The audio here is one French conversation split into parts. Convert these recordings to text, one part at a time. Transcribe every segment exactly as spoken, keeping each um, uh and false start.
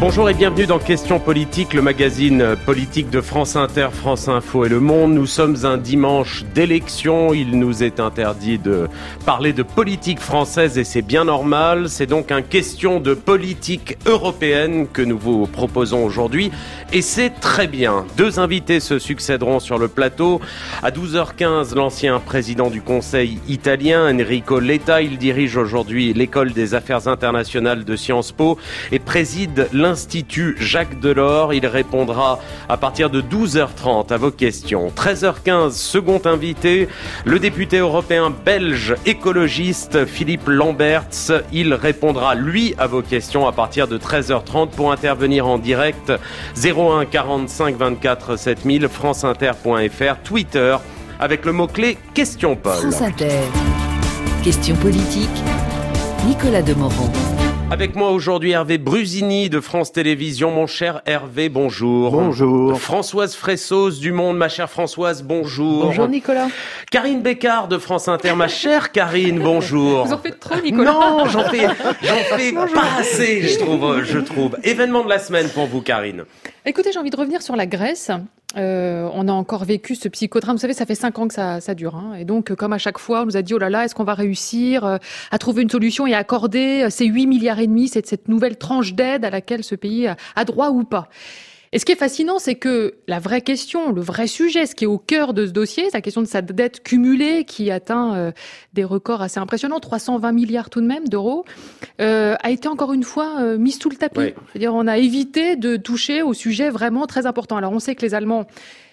Bonjour et bienvenue dans Questions Politiques, le magazine politique de France Inter, France Info et Le Monde. Nous sommes un dimanche d'élection. Il nous est interdit de parler de politique française et c'est bien normal. C'est donc une question de politique européenne que nous vous proposons aujourd'hui et c'est très bien. Deux invités se succéderont sur le plateau. À douze heures quinze, l'ancien président du Conseil italien, Enrico Letta. Il dirige aujourd'hui l'école des affaires internationales de Sciences Po et préside l'Institut Institut Jacques Delors. Il répondra à partir de douze heures trente à vos questions. treize heures quinze, second invité, le député européen belge écologiste Philippe Lamberts. Il répondra, lui, à vos questions à partir de treize heures trente pour intervenir en direct. zéro un quarante-cinq vingt-quatre sept mille, franceinter point f r, Twitter, avec le mot-clé Question Paul. France Inter. Question politique. Nicolas Demorand. Avec moi aujourd'hui Hervé Brusini de France Télévisions. Mon cher Hervé, bonjour. Bonjour. Françoise Fressos du Monde, ma chère Françoise, bonjour. Bonjour Nicolas. Karine Bécard de France Inter, ma chère Karine, bonjour. Vous en faites trop Nicolas. Non, j'en fais, j'en fais pas assez, je trouve, je trouve. Événement de la semaine pour vous, Karine. Écoutez, j'ai envie de revenir sur la Grèce. Euh, on a encore vécu ce psychodrame. Vous savez, ça fait cinq ans que ça, ça dure. Hein. Et donc, comme à chaque fois, on nous a dit, oh là là, est-ce qu'on va réussir euh, à trouver une solution et à accorder euh, ces huit milliards et demi, cette, cette nouvelle tranche d'aide à laquelle ce pays a, a droit ou pas. Et ce qui est fascinant, c'est que la vraie question, le vrai sujet, ce qui est au cœur de ce dossier, c'est la question de sa dette cumulée qui atteint euh, des records assez impressionnants, trois cent vingt milliards tout de même d'euros, euh, a été encore une fois euh, mise sous le tapis. Oui. C'est-à-dire, on a évité de toucher au sujet vraiment très important. Alors, on sait que les Allemands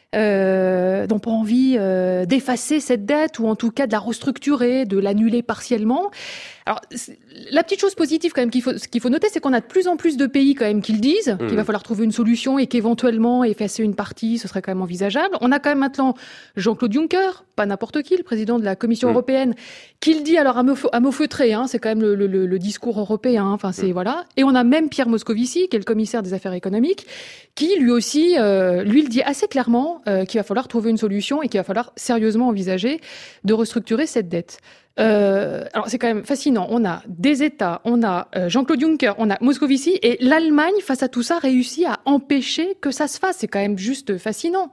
Euh, n'ont pas envie euh, d'effacer cette dette ou en tout cas de la restructurer, de l'annuler partiellement. Alors, la petite chose positive quand même qu'il faut, ce qu'il faut noter, c'est qu'on a de plus en plus de pays quand même qui le disent, mmh. qu'il va falloir trouver une solution et qu'éventuellement effacer une partie, ce serait quand même envisageable. On a quand même maintenant Jean-Claude Juncker, pas n'importe qui, le président de la Commission mmh. européenne, qui le dit alors à mots, à mots feutrés, hein, c'est quand même le, le, le discours européen, enfin c'est mmh. voilà. Et on a même Pierre Moscovici, qui est le commissaire des affaires économiques, qui lui aussi, euh, lui le dit assez clairement, euh, qu'il va falloir trouver une solution et qu'il va falloir sérieusement envisager de restructurer cette dette. Euh, alors c'est quand même fascinant. On a des États, on a euh, Jean-Claude Juncker, on a Moscovici et l'Allemagne face à tout ça réussit à empêcher que ça se fasse. C'est quand même juste fascinant.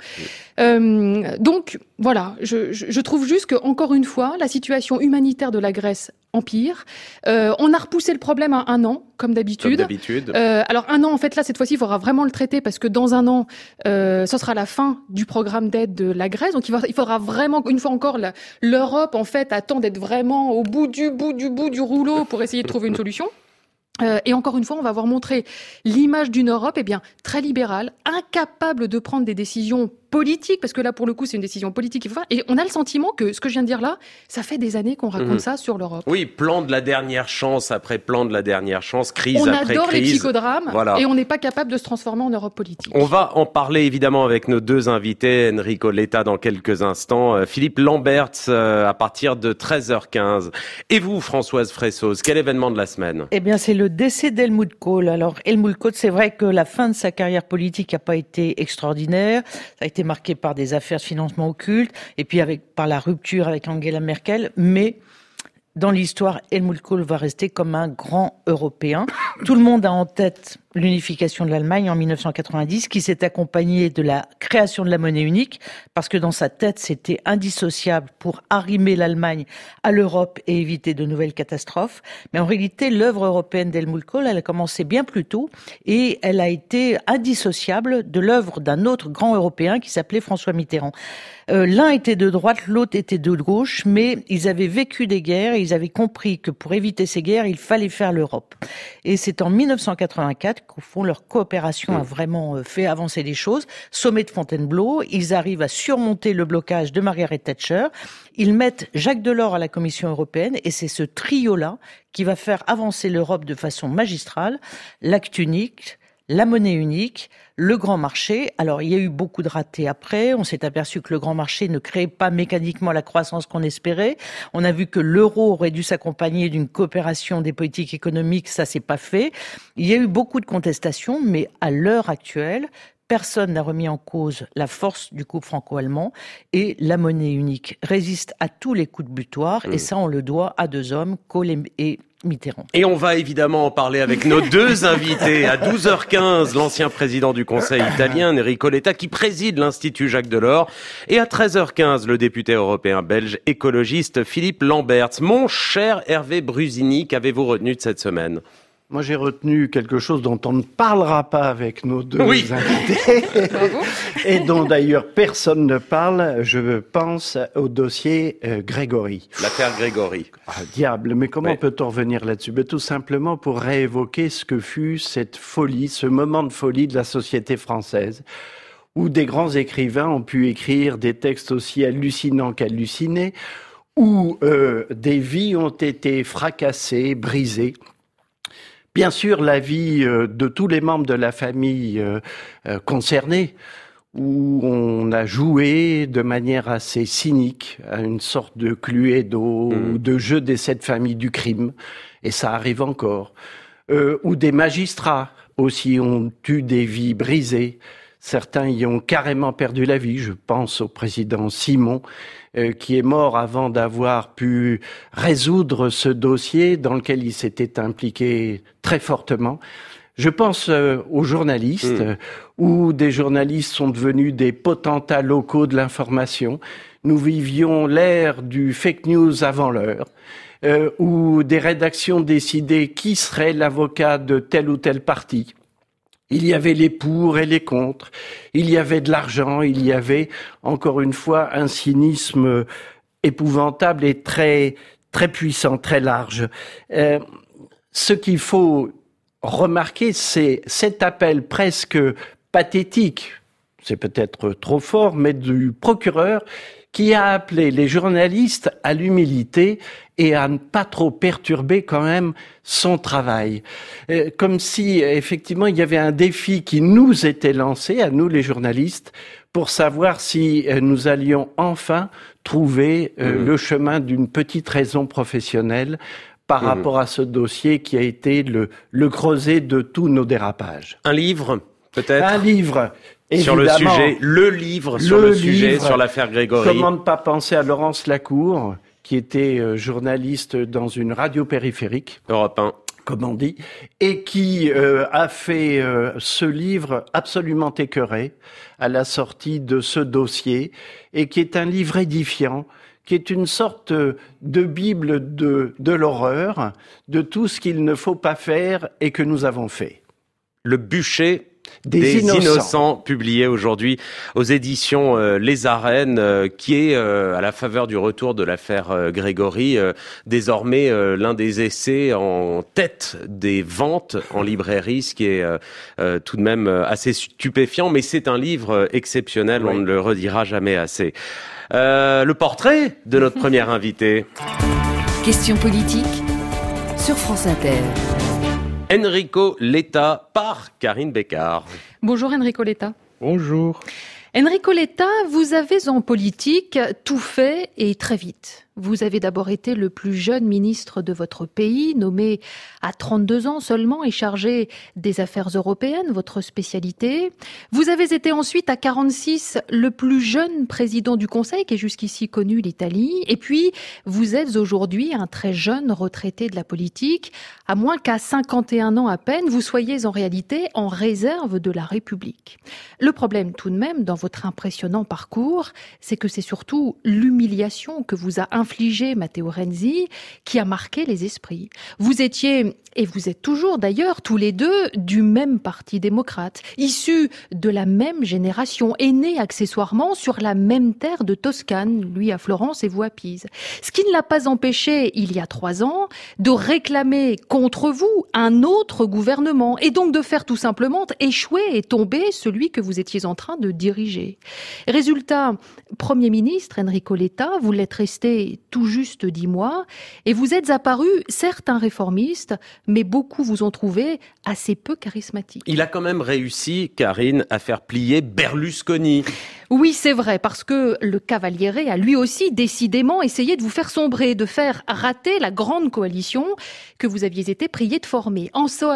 Euh, donc voilà, je, je, je trouve juste que encore une fois, la situation humanitaire de la Grèce empire. Euh, on a repoussé le problème à un an, comme d'habitude. Comme d'habitude. Euh, alors un an, en fait, là, cette fois-ci, il faudra vraiment le traiter parce que dans un an, euh, ce sera la fin du programme d'aide de la Grèce. Donc il, va, il faudra vraiment, une fois encore, la, l'Europe, en fait, attend d'être vraiment au bout du bout du bout du rouleau pour essayer de trouver une solution. Euh, et encore une fois, on va voir montrer l'image d'une Europe, eh bien, très libérale, incapable de prendre des décisions politique, parce que là, pour le coup, c'est une décision politique qu'il faut faire. Et on a le sentiment que ce que je viens de dire là, ça fait des années qu'on raconte mmh. ça sur l'Europe. Oui, plan de la dernière chance après plan de la dernière chance, crise on après crise. On adore les psychodrames voilà. et on n'est pas capable de se transformer en Europe politique. On va en parler évidemment avec nos deux invités, Enrico Letta dans quelques instants, euh, Philippe Lamberts euh, à partir de treize heures quinze. Et vous, Françoise Fressos, quel événement de la semaine ? Eh bien, c'est le décès d'Helmut Kohl. Alors, Helmut Kohl, c'est vrai que la fin de sa carrière politique n'a pas été extraordinaire. Ça a été marqué par des affaires de financement occulte, et puis avec, par la rupture avec Angela Merkel, mais dans l'histoire, Helmut Kohl va rester comme un grand Européen. Tout le monde a en tête l'unification de l'Allemagne en dix-neuf cent quatre-vingt-dix, qui s'est accompagnée de la création de la monnaie unique, parce que dans sa tête, c'était indissociable pour arrimer l'Allemagne à l'Europe et éviter de nouvelles catastrophes. Mais en réalité, l'œuvre européenne d'Helmut Kohl, elle a commencé bien plus tôt, et elle a été indissociable de l'œuvre d'un autre grand Européen qui s'appelait François Mitterrand. Euh, l'un était de droite, l'autre était de gauche, mais ils avaient vécu des guerres et ils avaient compris que pour éviter ces guerres, il fallait faire l'Europe. Et c'est en dix-neuf cent quatre-vingt-quatre qu'au fond, leur coopération a vraiment fait avancer les choses. Sommet de Fontainebleau, ils arrivent à surmonter le blocage de Margaret Thatcher. Ils mettent Jacques Delors à la Commission européenne et c'est ce trio-là qui va faire avancer l'Europe de façon magistrale. L'acte unique, la monnaie unique, le grand marché. Alors, il y a eu beaucoup de ratés après. On s'est aperçu que le grand marché ne créait pas mécaniquement la croissance qu'on espérait. On a vu que l'euro aurait dû s'accompagner d'une coopération des politiques économiques. Ça, c'est pas fait. Il y a eu beaucoup de contestations, mais à l'heure actuelle, personne n'a remis en cause la force du couple franco-allemand et la monnaie unique résiste à tous les coups de butoir. Mmh. Et ça, on le doit à deux hommes, Kohl et Mitterrand. Et on va évidemment en parler avec nos deux invités. À douze heures quinze, l'ancien président du Conseil italien, Enrico Letta, qui préside l'Institut Jacques Delors. Et à treize heures quinze, le député européen belge écologiste Philippe Lamberts. Mon cher Hervé Brusini, qu'avez-vous retenu de cette semaine ? Moi, j'ai retenu quelque chose dont on ne parlera pas avec nos deux oui. invités et dont d'ailleurs personne ne parle. Je pense au dossier euh, Grégory. L'affaire Grégory. Ah, diable, mais comment oui. peut-on revenir là-dessus ? Ben, tout simplement pour réévoquer ce que fut cette folie, ce moment de folie de la société française, où des grands écrivains ont pu écrire des textes aussi hallucinants qu'hallucinés, où euh, des vies ont été fracassées, brisées. Bien sûr, la vie de tous les membres de la famille euh, euh, concernés, où on a joué de manière assez cynique à une sorte de Cluedo, mmh. de jeu des sept familles du crime, et ça arrive encore. Euh, où des magistrats aussi ont eu des vies brisées. Certains y ont carrément perdu la vie. Je pense au président Simon, euh, qui est mort avant d'avoir pu résoudre ce dossier dans lequel il s'était impliqué très fortement. Je pense euh, aux journalistes, mmh. euh, où des journalistes sont devenus des potentats locaux de l'information. Nous vivions l'ère du fake news avant l'heure, euh, où des rédactions décidaient qui serait l'avocat de tel ou tel parti. Il y avait les pour et les contre, il y avait de l'argent, il y avait, encore une fois, un cynisme épouvantable et très, très puissant, très large. Euh, ce qu'il faut remarquer, c'est cet appel presque pathétique, c'est peut-être trop fort, mais du procureur qui a appelé les journalistes à l'humilité et à ne pas trop perturber quand même son travail. Euh, comme si, effectivement, il y avait un défi qui nous était lancé, à nous les journalistes, pour savoir si euh, nous allions enfin trouver euh, mmh. le chemin d'une petite raison professionnelle par mmh. rapport à ce dossier qui a été le, le creuset de tous nos dérapages. Un livre, peut-être ? Un livre. Sur le sujet, le livre sur le, le sujet, livre, sur l'affaire Grégory. Comment ne pas penser à Laurence Lacour, qui était euh, journaliste dans une radio périphérique. Europe un. Comme on dit, et qui euh, a fait euh, ce livre absolument écœuré à la sortie de ce dossier, et qui est un livre édifiant, qui est une sorte de bible de, de l'horreur, de tout ce qu'il ne faut pas faire et que nous avons fait. Le bûcher Des, des innocents. innocents, publié aujourd'hui aux éditions euh, Les Arènes, euh, qui est euh, à la faveur du retour de l'affaire euh, Grégory, euh, désormais euh, l'un des essais en tête des ventes en librairie, ce qui est euh, euh, tout de même euh, assez stupéfiant, mais c'est un livre euh, exceptionnel, oui. On ne le redira jamais assez. Euh, le portrait de notre premier invité. Question politique sur France Inter. Enrico Letta par Karine Bécard. Bonjour Enrico Letta. Bonjour. Enrico Letta, vous avez en politique tout fait et très vite. Vous avez d'abord été le plus jeune ministre de votre pays, nommé à trente-deux ans seulement et chargé des affaires européennes, votre spécialité. Vous avez été ensuite à quarante-six le plus jeune président du Conseil, qui est jusqu'ici connu l'Italie. Et puis, vous êtes aujourd'hui un très jeune retraité de la politique. À moins qu'à cinquante et un ans à peine, vous soyez en réalité en réserve de la République. Le problème tout de même dans votre impressionnant parcours, c'est que c'est surtout l'humiliation que vous a infligé Matteo Renzi qui a marqué les esprits. Vous étiez, et vous êtes toujours d'ailleurs, tous les deux du même parti démocrate, issus de la même génération et nés accessoirement sur la même terre de Toscane, lui à Florence et vous à Pise. Ce qui ne l'a pas empêché, il y a trois ans, de réclamer contre vous un autre gouvernement et donc de faire tout simplement échouer et tomber celui que vous étiez en train de diriger. Résultat, Premier ministre Enrico Letta, vous l'êtes resté tout juste dix mois, et vous êtes apparu, certes un réformiste, mais beaucoup vous ont trouvé assez peu charismatique. Il a quand même réussi, Karine, à faire plier Berlusconi. Oui, c'est vrai, parce que le Cavaliere a lui aussi décidément essayé de vous faire sombrer, de faire rater la grande coalition que vous aviez été prié de former. En somme,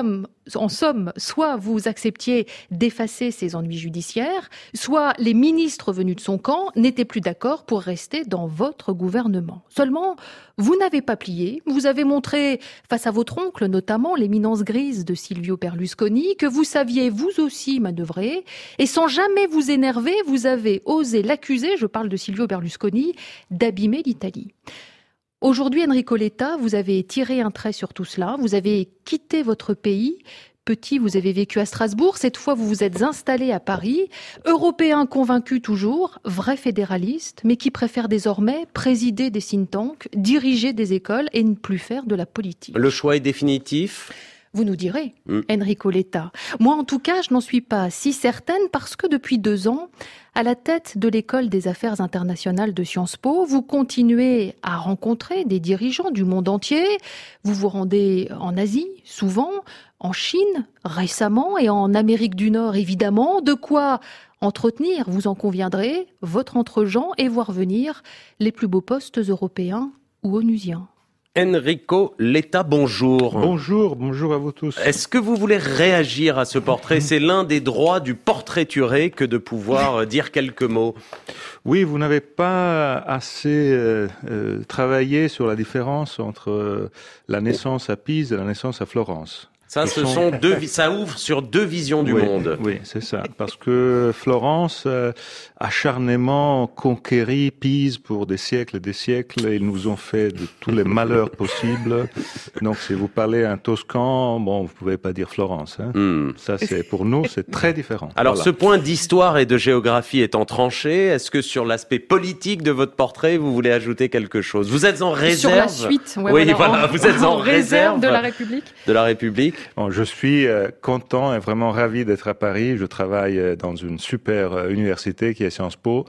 en somme, soit vous acceptiez d'effacer ces ennuis judiciaires, soit les ministres venus de son camp n'étaient plus d'accord pour rester dans votre gouvernement. Seulement, vous n'avez pas plié. Vous avez montré, face à votre oncle notamment, l'éminence grise de Silvio Berlusconi, que vous saviez vous aussi manœuvrer. Et sans jamais vous énerver, vous avez osé l'accuser, je parle de Silvio Berlusconi, d'abîmer l'Italie. Aujourd'hui, Enrico Letta, vous avez tiré un trait sur tout cela. Vous avez quitté votre pays. Petit, vous avez vécu à Strasbourg. Cette fois, vous vous êtes installé à Paris. Européen convaincu toujours, vrai fédéraliste, mais qui préfère désormais présider des think tanks, diriger des écoles et ne plus faire de la politique. Le choix est définitif ? Vous nous direz, mmh. Enrico Letta. Moi, en tout cas, je n'en suis pas si certaine parce que depuis deux ans, à la tête de l'école des affaires internationales de Sciences Po, vous continuez à rencontrer des dirigeants du monde entier. Vous vous rendez en Asie, souvent, en Chine, récemment, et en Amérique du Nord, évidemment. De quoi entretenir, vous en conviendrez, votre entre-gens et voir venir les plus beaux postes européens ou onusiens. Enrico Letta, bonjour. Bonjour, bonjour à vous tous. Est-ce que vous voulez réagir à ce portrait ? C'est l'un des droits du portraituré que de pouvoir dire quelques mots. Oui, vous n'avez pas assez euh, euh, travaillé sur la différence entre euh, la naissance à Pise et la naissance à Florence. Ça, ce sont deux, ça ouvre sur deux visions du oui, monde. Oui, c'est ça. Parce que Florence euh, acharnément conquéri Pise pour des siècles et des siècles. Ils nous ont fait de tous les malheurs possibles. Donc, si vous parlez un Toscan, bon, vous pouvez pas dire Florence. Hein. Mm. Ça, c'est pour nous, c'est très différent. Alors, voilà. Ce point d'histoire et de géographie étant tranché, est-ce que sur l'aspect politique de votre portrait, vous voulez ajouter quelque chose ? Vous êtes en réserve. Sur la suite, ouais, oui, voilà, voilà, en, vous êtes en, en réserve de la République. De la République. Bon, je suis euh, content et vraiment ravi d'être à Paris. Je travaille dans une super euh, université qui est Sciences Po.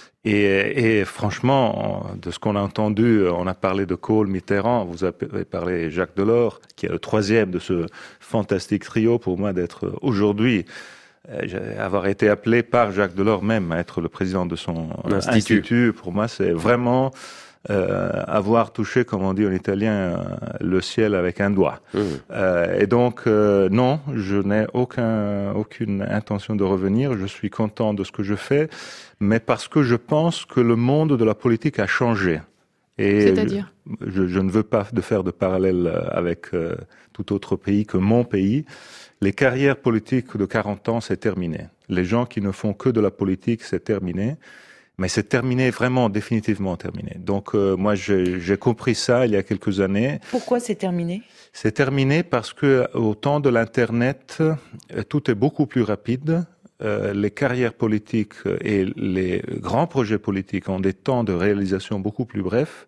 Et, et franchement, de ce qu'on a entendu, on a parlé de Kohl, Mitterrand, vous avez parlé Jacques Delors, qui est le troisième de ce fantastique trio pour moi d'être aujourd'hui, euh, avoir été appelé par Jacques Delors même à être le président de son institut. institut pour moi, c'est vraiment... Euh, avoir touché, comme on dit en italien, euh, le ciel avec un doigt. Mmh. Euh, et donc, euh, non, je n'ai aucun, aucune intention de revenir. Je suis content de ce que je fais, mais parce que je pense que le monde de la politique a changé. Et C'est-à-dire je, je, je ne veux pas de faire de parallèle avec euh, tout autre pays que mon pays. Les carrières politiques de quarante ans, c'est terminé. Les gens qui ne font que de la politique, c'est terminé. Mais c'est terminé, vraiment définitivement terminé. Donc euh, moi, j'ai, j'ai compris ça il y a quelques années. Pourquoi c'est terminé ? C'est terminé parce que au temps de l'Internet, tout est beaucoup plus rapide. Euh, les carrières politiques et les grands projets politiques ont des temps de réalisation beaucoup plus brefs.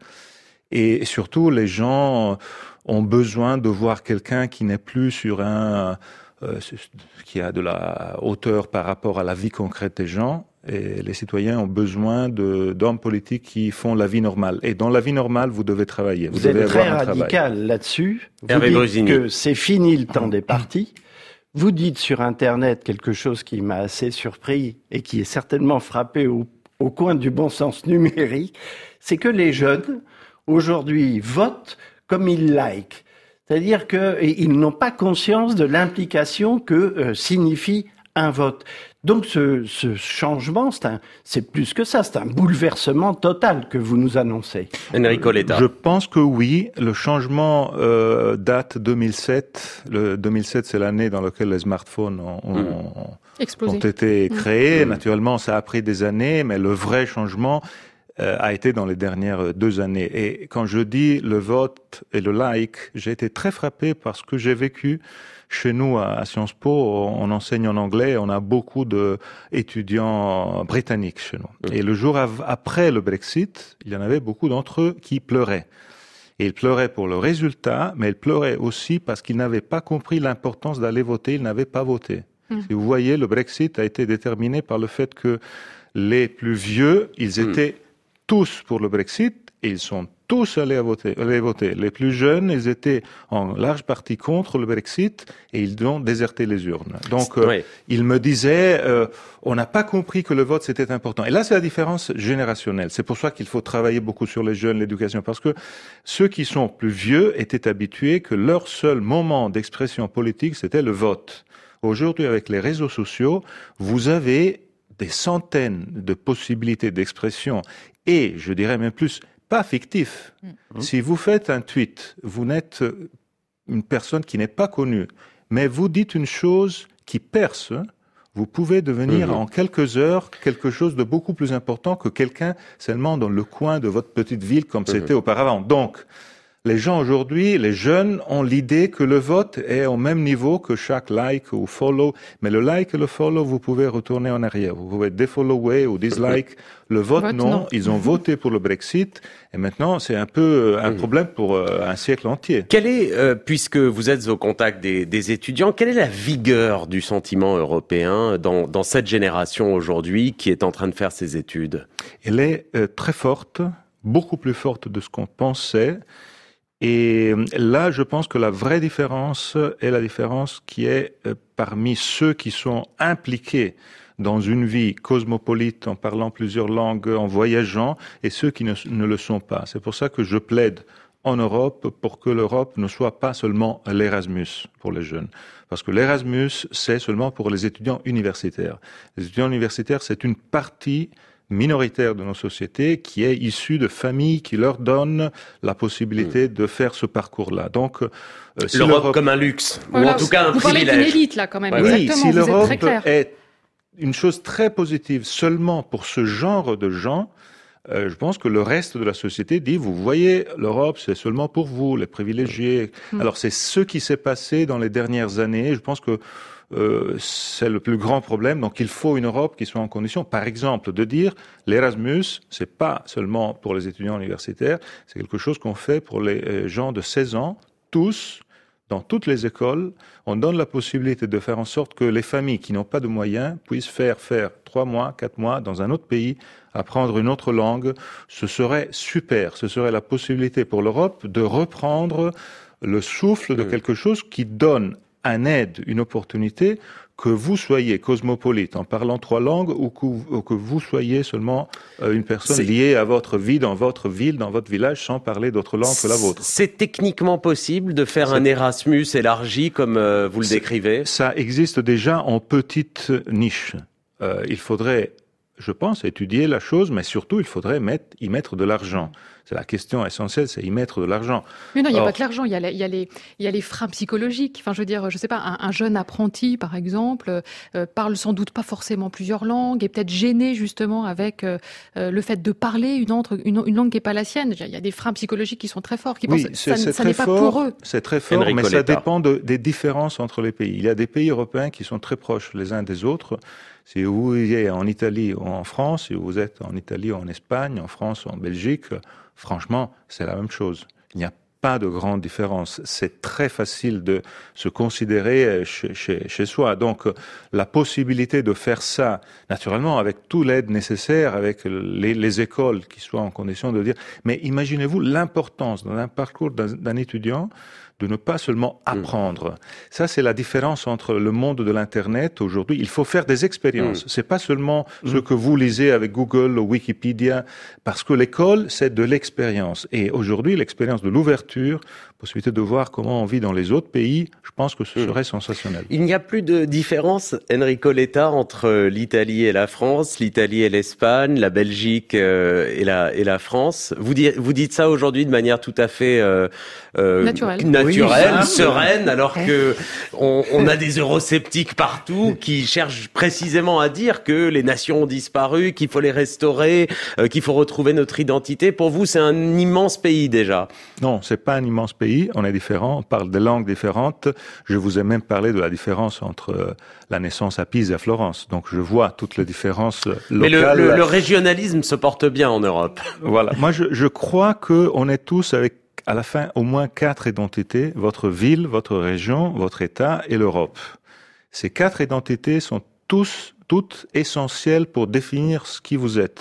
Et surtout, les gens ont besoin de voir quelqu'un qui n'est plus sur un... Euh, qui a de la hauteur par rapport à la vie concrète des gens. Et les citoyens ont besoin de, d'hommes politiques qui font la vie normale. Et dans la vie normale, vous devez travailler. Vous, vous devez êtes très avoir un radical travail. là-dessus. Vous Hervé dites Brusini. que c'est fini le temps des partis. Vous dites sur Internet quelque chose qui m'a assez surpris et qui est certainement frappé au, au coin du bon sens numérique, c'est que les jeunes, aujourd'hui, votent comme ils like. C'est-à-dire qu'ils n'ont pas conscience de l'implication que euh, signifie un vote. Donc ce, ce changement, c'est, un, c'est plus que ça, c'est un bouleversement total que vous nous annoncez. Enrico Letta. Je pense que oui, le changement euh, date deux mille sept. Le deux mille sept, c'est l'année dans laquelle les smartphones ont, ont, mmh. ont été créés. Mmh. Naturellement, ça a pris des années, mais le vrai changement euh, a été dans les dernières deux années. Et quand je dis le vote et le like, j'ai été très frappé parce que j'ai vécu chez nous, à Sciences Po, on enseigne en anglais, on a beaucoup d'étudiants britanniques chez nous. Et le jour av- après le Brexit, il y en avait beaucoup d'entre eux qui pleuraient. Et ils pleuraient pour le résultat, mais ils pleuraient aussi parce qu'ils n'avaient pas compris l'importance d'aller voter, ils n'avaient pas voté. Mmh. Si vous voyez, le Brexit a été déterminé par le fait que les plus vieux, ils étaient mmh. tous pour le Brexit, et ils sont tous allaient voter, allaient voter. Les plus jeunes, ils étaient en large partie contre le Brexit et ils ont déserté les urnes. Donc, euh, oui. ils me disaient, euh, on n'a pas compris que le vote c'était important. Et là, c'est la différence générationnelle. C'est pour ça qu'il faut travailler beaucoup sur les jeunes, l'éducation, parce que ceux qui sont plus vieux étaient habitués que leur seul moment d'expression politique, c'était le vote. Aujourd'hui, avec les réseaux sociaux, vous avez des centaines de possibilités d'expression et, je dirais même plus, pas fictif. Mmh. Si vous faites un tweet, vous n'êtes une personne qui n'est pas connue, mais vous dites une chose qui perce, vous pouvez devenir mmh. en quelques heures quelque chose de beaucoup plus important que quelqu'un seulement dans le coin de votre petite ville comme mmh. c'était auparavant. Donc, les gens aujourd'hui, les jeunes, ont l'idée que le vote est au même niveau que chaque like ou follow. Mais le like et le follow, vous pouvez retourner en arrière. Vous pouvez défollower ou dislike. Le vote, vote non. non. Ils ont voté pour le Brexit. Et maintenant, c'est un peu un problème pour euh, un siècle entier. Quelle est, euh, puisque vous êtes au contact des, des étudiants, quelle est la vigueur du sentiment européen dans, dans cette génération aujourd'hui qui est en train de faire ses études? Elle est euh, très forte, beaucoup plus forte de ce qu'on pensait. Et là, je pense que la vraie différence est la différence qui est euh, parmi ceux qui sont impliqués dans une vie cosmopolite, en parlant plusieurs langues, en voyageant, et ceux qui ne, ne le sont pas. C'est pour ça que je plaide en Europe pour que l'Europe ne soit pas seulement l'Erasmus pour les jeunes. Parce que l'Erasmus, c'est seulement pour les étudiants universitaires. Les étudiants universitaires, c'est une partie minoritaire de nos sociétés qui est issue de familles qui leur donnent la possibilité mmh. de faire ce parcours-là. Donc, euh, si l'Europe, l'Europe comme un luxe, voilà, ou en tout cas un vous privilège. Vous parlez d'une élite là quand même. Ouais, exactement, oui, si vous l'Europe êtes très clair. est une chose très positive seulement pour ce genre de gens, euh, je pense que le reste de la société dit, vous voyez, l'Europe, c'est seulement pour vous, les privilégiés. Mmh. Alors, c'est ce qui s'est passé dans les dernières années. Je pense que Euh, c'est le plus grand problème. Donc, il faut une Europe qui soit en condition, par exemple, de dire l'Erasmus, c'est pas seulement pour les étudiants universitaires, c'est quelque chose qu'on fait pour les gens de seize ans, tous, dans toutes les écoles. On donne la possibilité de faire en sorte que les familles qui n'ont pas de moyens puissent faire faire trois mois, quatre mois dans un autre pays, apprendre une autre langue. Ce serait super. Ce serait la possibilité pour l'Europe de reprendre le souffle de quelque chose qui donne un aide, une opportunité, que vous soyez cosmopolite en parlant trois langues ou que, ou que vous soyez seulement euh, une personne c'est... liée à votre vie, dans votre ville, dans votre village, sans parler d'autre langue que la vôtre. C'est techniquement possible de faire c'est... un Erasmus élargi comme euh, vous le c'est... décrivez? Ça existe déjà en petite niche. Euh, il faudrait, je pense, étudier la chose, mais surtout, il faudrait mettre, y mettre de l'argent. C'est la question essentielle, c'est y mettre de l'argent. Mais non, il n'y a Or, pas que l'argent, il y a les, il y a les, il y a les freins psychologiques. Enfin, je veux dire, je sais pas, un, un jeune apprenti, par exemple, euh, parle sans doute pas forcément plusieurs langues, est peut-être gêné justement avec euh, le fait de parler une, autre, une, une langue qui n'est pas la sienne. Il y a des freins psychologiques qui sont très forts, qui oui, pensent c'est, ça, c'est ça n'est fort, pas pour eux. C'est très fort, Enrico mais ça Letta. dépend de, des différences entre les pays. Il y a des pays européens qui sont très proches les uns des autres. Si vous êtes en Italie ou en France, si vous êtes en Italie ou en Espagne, en France ou en Belgique, franchement, c'est la même chose. Il n'y a pas de grande différence. C'est très facile de se considérer chez, chez, chez soi. Donc, la possibilité de faire ça, naturellement, avec toute l'aide nécessaire, avec les, les écoles qui soient en condition de dire... Mais imaginez-vous l'importance dans un parcours d'un, d'un étudiant de ne pas seulement apprendre. Mmh. Ça, c'est la différence entre le monde de l'Internet aujourd'hui. Il faut faire des expériences. Mmh. C'est pas seulement mmh. ce que vous lisez avec Google ou Wikipédia, parce que l'école, c'est de l'expérience. Et aujourd'hui, l'expérience de l'ouverture, possibilité de voir comment on vit dans les autres pays, je pense que ce serait mmh. sensationnel. Il n'y a plus de différence, Enrico Letta, entre l'Italie et la France, l'Italie et l'Espagne, la Belgique euh, et, la, et la France. Vous, di- vous dites ça aujourd'hui de manière tout à fait euh, euh, naturelle, naturelle oui, sereine, alors que on, on a des eurosceptiques partout qui cherchent précisément à dire que les nations ont disparu, qu'il faut les restaurer, euh, qu'il faut retrouver notre identité. Pour vous, c'est un immense pays déjà. Non, c'est pas un immense pays. On est différents, on parle des langues différentes. Je vous ai même parlé de la différence entre la naissance à Pise et à Florence. Donc je vois toutes les différences locales. Mais le, le, le régionalisme se porte bien en Europe. Voilà. Moi, je, je crois que on est tous avec, à la fin, au moins quatre identités. Votre ville, votre région, votre État et l'Europe. Ces quatre identités sont tous, toutes essentielles pour définir ce qui vous êtes.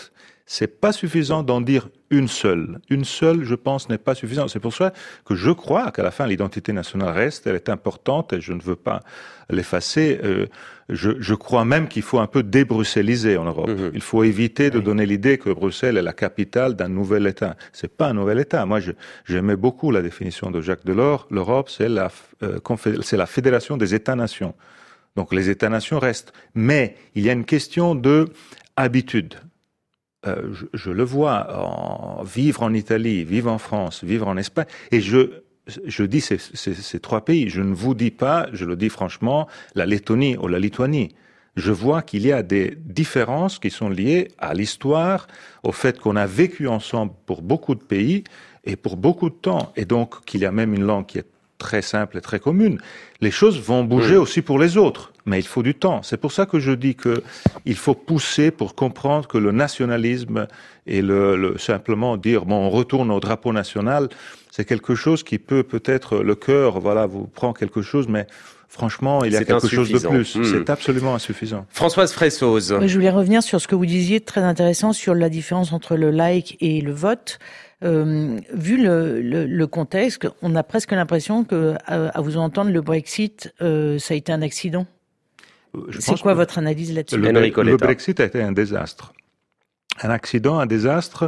c'est pas suffisant d'en dire une seule. Une seule, je pense, n'est pas suffisant. C'est pour ça que je crois qu'à la fin, l'identité nationale reste, elle est importante et je ne veux pas l'effacer. Euh, je, je crois même qu'il faut un peu débruxelliser en Europe. Mmh. Il faut éviter de oui. donner l'idée que Bruxelles est la capitale d'un nouvel État. C'est pas un nouvel État. Moi, je, j'aimais beaucoup la définition de Jacques Delors. L'Europe, c'est la, euh, confé- c'est la fédération des États-nations. Donc les États-nations restent. Mais il y a une question de habitude. Euh, je, je le vois, en, vivre en Italie, vivre en France, vivre en Espagne, et je, je dis ces, ces, ces trois pays, je ne vous dis pas, je le dis franchement, la Lettonie ou la Lituanie. Je vois qu'il y a des différences qui sont liées à l'histoire, au fait qu'on a vécu ensemble pour beaucoup de pays et pour beaucoup de temps, et donc qu'il y a même une langue qui est très simple et très commune. Les choses vont bouger oui. aussi pour les autres, mais il faut du temps. C'est pour ça que je dis que il faut pousser pour comprendre que le nationalisme et le, le simplement dire bon on retourne au drapeau national, c'est quelque chose qui peut peut-être le cœur voilà vous prend quelque chose, mais franchement il y a c'est quelque chose de plus. Mmh. C'est absolument insuffisant. Françoise Fressoz. Oui, je voulais revenir sur ce que vous disiez, très intéressant sur la différence entre le like et le vote. Euh, vu le, le, le contexte, on a presque l'impression que, à, à vous entendre, le Brexit, euh, ça a été un accident. Je C'est quoi votre analyse là-dessus? Le, le Brexit a été un désastre. Un accident, un désastre,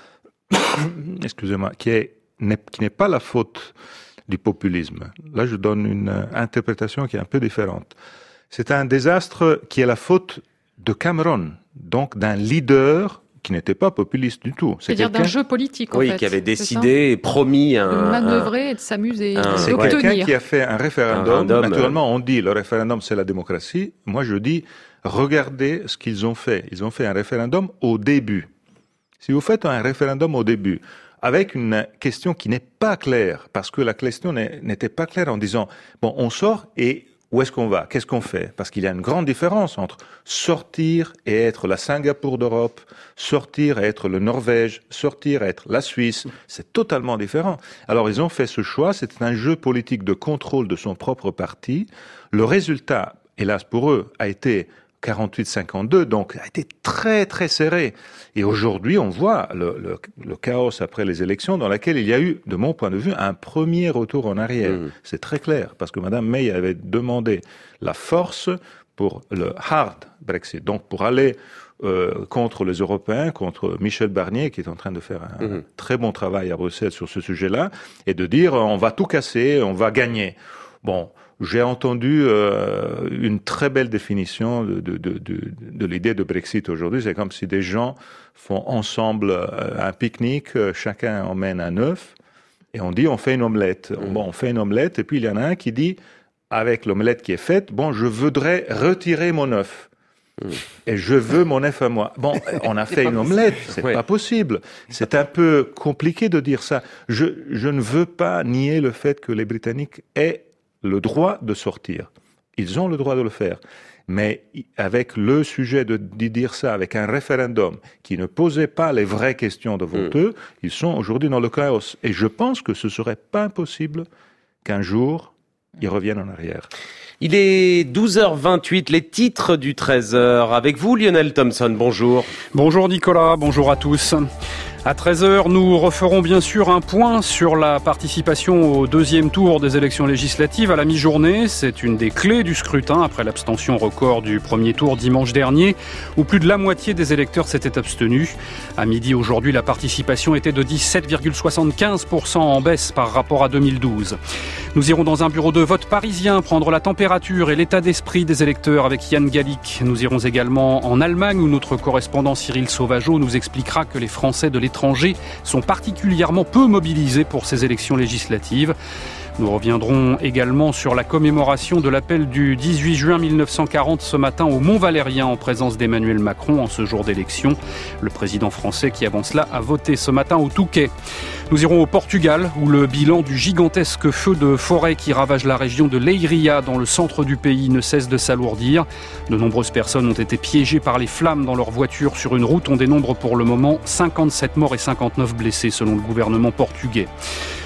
excusez-moi, qui, est, n'est, qui n'est pas la faute du populisme. Là, je donne une euh, interprétation qui est un peu différente. C'est un désastre qui est la faute de Cameron, donc d'un leader qui n'était pas populiste du tout. C'est C'est-à-dire d'un jeu politique, en oui, fait. Oui, qui avait décidé et promis un... De manœuvrer un, et de s'amuser, un, c'est d'obtenir. Quelqu'un qui a fait un référendum. Un Naturellement, on dit le référendum, c'est la démocratie. Moi, je dis, regardez ce qu'ils ont fait. Ils ont fait un référendum au début. Si vous faites un référendum au début, avec une question qui n'est pas claire, parce que la question n'était pas claire en disant, bon, on sort et... Où est-ce qu'on va? Qu'est-ce qu'on fait? Parce qu'il y a une grande différence entre sortir et être la Singapour d'Europe, sortir et être le Norvège, sortir et être la Suisse. C'est totalement différent. Alors ils ont fait ce choix. C'est un jeu politique de contrôle de son propre parti. Le résultat, hélas pour eux, a été quarante-huit cinquante-deux, donc a été très très serré. Et aujourd'hui, on voit le, le, le chaos après les élections dans laquelle il y a eu, de mon point de vue, un premier retour en arrière. Mmh. C'est très clair, parce que Madame May avait demandé la force pour le hard Brexit, donc pour aller euh, contre les Européens, contre Michel Barnier, qui est en train de faire un mmh. très bon travail à Bruxelles sur ce sujet-là, et de dire on va tout casser, on va gagner. Bon, j'ai entendu euh, une très belle définition de, de, de, de, de l'idée de Brexit aujourd'hui. C'est comme si des gens font ensemble euh, un pique-nique, euh, chacun emmène un œuf, et on dit on fait une omelette. Mmh. Bon, on fait une omelette, et puis il y en a un qui dit, avec l'omelette qui est faite, bon, je voudrais retirer mon œuf. Mmh. Et je veux mon œuf à moi. Bon, on a fait une omelette, c'est ouais. pas possible. C'est un peu compliqué de dire ça. Je, je ne veux pas nier le fait que les Britanniques aient le droit de sortir. Ils ont le droit de le faire. Mais avec le sujet de, de dire ça, avec un référendum qui ne posait pas les vraies questions de voteux, mmh. ils sont aujourd'hui dans le chaos. Et je pense que ce serait pas impossible qu'un jour, ils reviennent en arrière. Il est douze heures vingt-huit, les titres du treize heures. Avec vous, Lionel Thompson, bonjour. Bonjour Nicolas, bonjour à tous. À treize heures, nous referons bien sûr un point sur la participation au deuxième tour des élections législatives à la mi-journée. C'est une des clés du scrutin après l'abstention record du premier tour dimanche dernier, où plus de la moitié des électeurs s'étaient abstenus. À midi aujourd'hui, la participation était de dix-sept virgule soixante-quinze pour cent en baisse par rapport à deux mille douze. Nous irons dans un bureau de vote parisien prendre la température et l'état d'esprit des électeurs avec Yann Gallic. Nous irons également en Allemagne où notre correspondant Cyril Sauvageau nous expliquera que les Français de l'étranger sont particulièrement peu mobilisés pour ces élections législatives. Nous reviendrons également sur la commémoration de l'appel du dix-huit juin mille neuf cent quarante ce matin au Mont-Valérien en présence d'Emmanuel Macron en ce jour d'élection. Le président français qui avant cela a voté ce matin au Touquet. Nous irons au Portugal où le bilan du gigantesque feu de forêt qui ravage la région de Leiria dans le centre du pays ne cesse de s'alourdir. De nombreuses personnes ont été piégées par les flammes dans leur voiture sur une route. On dénombre pour le moment cinquante-sept morts et cinquante-neuf blessés selon le gouvernement portugais.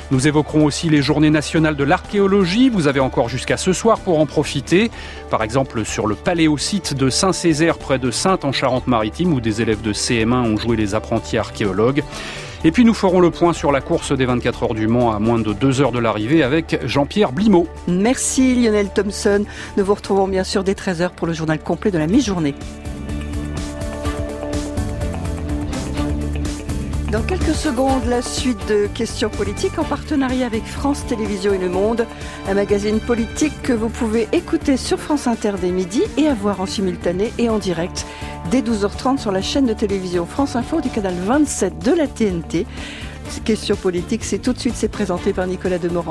Nous évoquerons aussi les journées nationales de l'archéologie. Vous avez encore jusqu'à ce soir pour en profiter. Par exemple, sur le paléosite de Saint-Césaire, près de Saintes en Charente-Maritime, où des élèves de C M un ont joué les apprentis archéologues. Et puis nous ferons le point sur la course des vingt-quatre heures du Mans à moins de deux heures de l'arrivée avec Jean-Pierre Blimaud. Merci Lionel Thompson. Nous vous retrouvons bien sûr dès treize heures pour le journal complet de la mi-journée. Dans quelques secondes, la suite de Questions politiques en partenariat avec France Télévisions et Le Monde, un magazine politique que vous pouvez écouter sur France Inter dès midi et avoir en simultané et en direct dès douze heures trente sur la chaîne de télévision France Info du canal vingt-sept de la T N T. Questions politiques, c'est tout de suite, c'est présenté par Nicolas Demorand.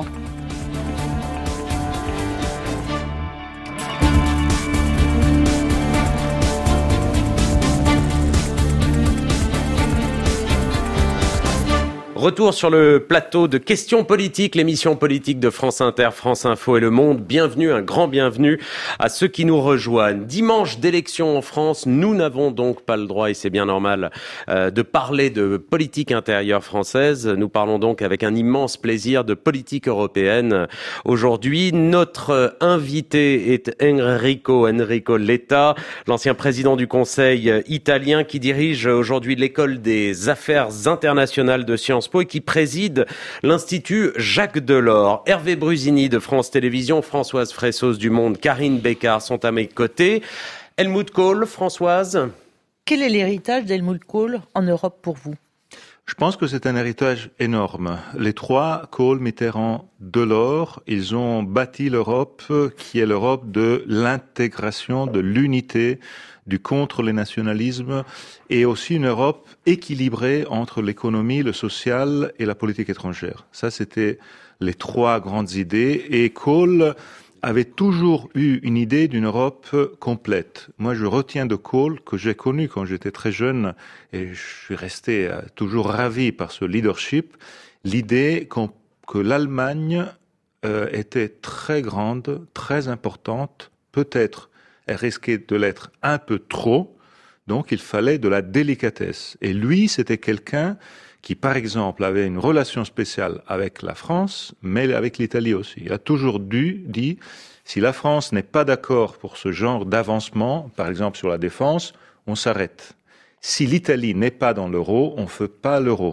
Retour sur le plateau de Questions politiques, l'émission politique de France Inter, France Info et Le Monde. Bienvenue, un grand bienvenue à ceux qui nous rejoignent. Dimanche d'élection en France, nous n'avons donc pas le droit, et c'est bien normal, euh, de parler de politique intérieure française. Nous parlons donc avec un immense plaisir de politique européenne. Aujourd'hui, notre invité est Enrico, Enrico Letta, l'ancien président du Conseil italien qui dirige aujourd'hui l'école des affaires internationales de Sciences Po et qui préside l'Institut Jacques Delors. Hervé Brusini de France Télévisions, Françoise Fressos du Monde, Karine Bécard sont à mes côtés. Helmut Kohl, Françoise. Quel est l'héritage d'Helmut Kohl en Europe pour vous ? Je pense que c'est un héritage énorme. Les trois, Kohl, Mitterrand, Delors, ils ont bâti l'Europe qui est l'Europe de l'intégration, de l'unité, du contre les nationalismes et aussi une Europe équilibrée entre l'économie, le social et la politique étrangère. Ça, c'était les trois grandes idées. Et Kohl avait toujours eu une idée d'une Europe complète. Moi, je retiens de Kohl, que j'ai connu quand j'étais très jeune, et je suis resté toujours ravi par ce leadership, l'idée que l'Allemagne euh, était très grande, très importante, peut-être elle risquait de l'être un peu trop, donc il fallait de la délicatesse. Et lui, c'était quelqu'un qui, par exemple, avait une relation spéciale avec la France, mais avec l'Italie aussi. Il a toujours dû, dit, si la France n'est pas d'accord pour ce genre d'avancement, par exemple sur la défense, on s'arrête. Si l'Italie n'est pas dans l'euro, on ne fait pas l'euro.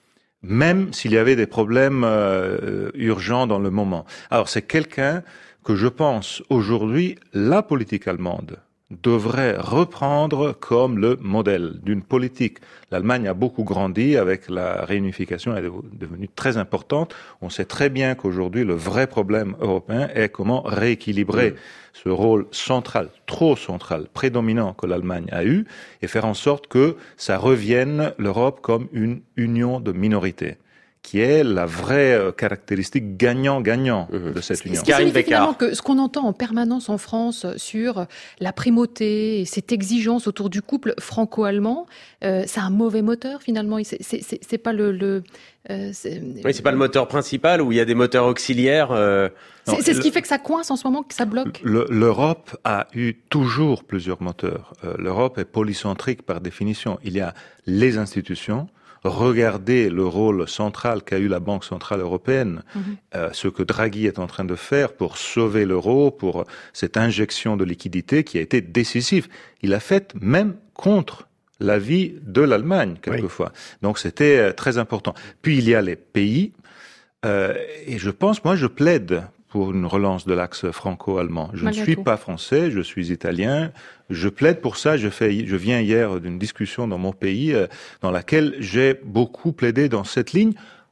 Même s'il y avait des problèmes euh, urgents dans le moment. Alors c'est quelqu'un que je pense aujourd'hui, la politique allemande devrait reprendre comme le modèle d'une politique. L'Allemagne a beaucoup grandi avec la réunification, elle est devenue très importante. On sait très bien qu'aujourd'hui, le vrai problème européen est comment rééquilibrer mmh. ce rôle central, trop central, prédominant que l'Allemagne a eu, et faire en sorte que ça revienne l'Europe comme une union de minorités, qui est la vraie caractéristique gagnant-gagnant mmh. de cette union. Ce qui signifie finalement que ce qu'on entend en permanence en France sur la primauté et cette exigence autour du couple franco-allemand, euh, c'est un mauvais moteur finalement. C'est, c'est, c'est, c'est pas le... le euh, c'est... Oui, c'est pas le moteur principal où il y a des moteurs auxiliaires. Euh... C'est, c'est ce qui fait que ça coince en ce moment, que ça bloque. Le, L'Europe a eu toujours plusieurs moteurs. Euh, L'Europe est polycentrique par définition. Il y a les institutions. Regardez le rôle central qu'a eu la Banque centrale européenne, mmh. euh, ce que Draghi est en train de faire pour sauver l'euro, pour cette injection de liquidité qui a été décisive. Il a fait même contre l'avis de l'Allemagne, quelquefois. Oui. Donc c'était euh, très important. Puis il y a les pays, euh, et je pense, moi je plaide pour une relance de l'axe franco-allemand. Je Malgré ne suis tout. pas français, je suis italien. Je plaide pour ça. Je, fais, je viens hier d'une discussion dans mon pays euh, dans laquelle j'ai beaucoup plaidé dans cette ligne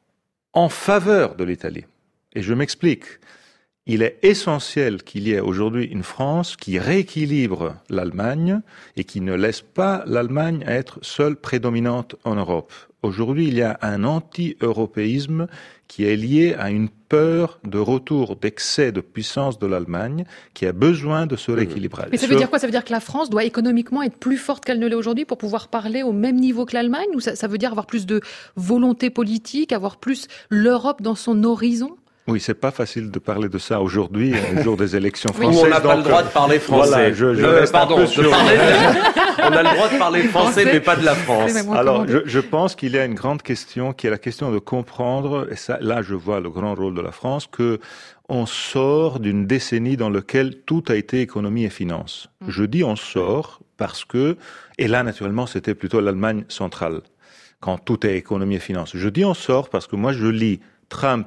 en faveur de l'Italie. Et je m'explique. Il est essentiel qu'il y ait aujourd'hui une France qui rééquilibre l'Allemagne et qui ne laisse pas l'Allemagne être seule prédominante en Europe. Aujourd'hui, il y a un anti-européisme qui est lié à une peur de retour, d'excès de puissance de l'Allemagne, qui a besoin de ce rééquilibrage. Mais ça veut dire quoi ? Ça veut dire que la France doit économiquement être plus forte qu'elle ne l'est aujourd'hui pour pouvoir parler au même niveau que l'Allemagne ? Ou ça, ça veut dire avoir plus de volonté politique, avoir plus l'Europe dans son horizon ? Oui, c'est pas facile de parler de ça aujourd'hui, le jour des élections françaises. Où on n'a pas le droit de parler français. Voilà, je, je euh, reste pardon, un peu sur... parler de... On a le droit de parler français, mais pas de la France. Alors, je, je pense qu'il y a une grande question, qui est la question de comprendre, et ça, là, je vois le grand rôle de la France, que on sort d'une décennie dans laquelle tout a été économie et finance. Mmh. Je dis on sort parce que, et là, naturellement, c'était plutôt l'Allemagne centrale, quand tout est économie et finance. Je dis on sort parce que moi, je lis Trump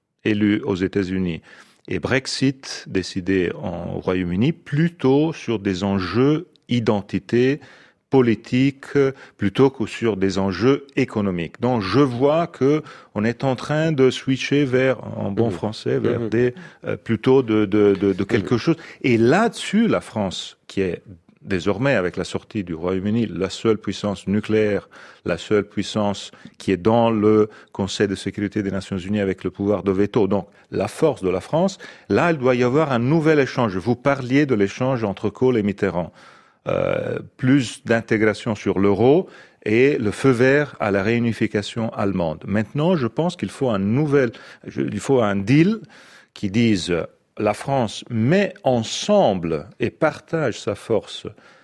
élu aux États-Unis et Brexit décidé en, au Royaume-Uni plutôt sur des enjeux identité politique plutôt que sur des enjeux économiques. Donc je vois que on est en train de switcher vers, en bon mmh. français, vers mmh. des euh, plutôt de, de, de, de quelque mmh. chose. Et là-dessus, la France, qui est désormais, avec la sortie du Royaume-Uni, la seule puissance nucléaire, la seule puissance qui est dans le Conseil de sécurité des Nations Unies avec le pouvoir de veto, donc la force de la France, là, il doit y avoir un nouvel échange. Vous parliez de l'échange entre Kohl et Mitterrand. Euh, plus d'intégration sur l'euro et le feu vert à la réunification allemande. Maintenant, je pense qu'il faut un nouvel, il faut un deal qui dise la France met ensemble et partage sa force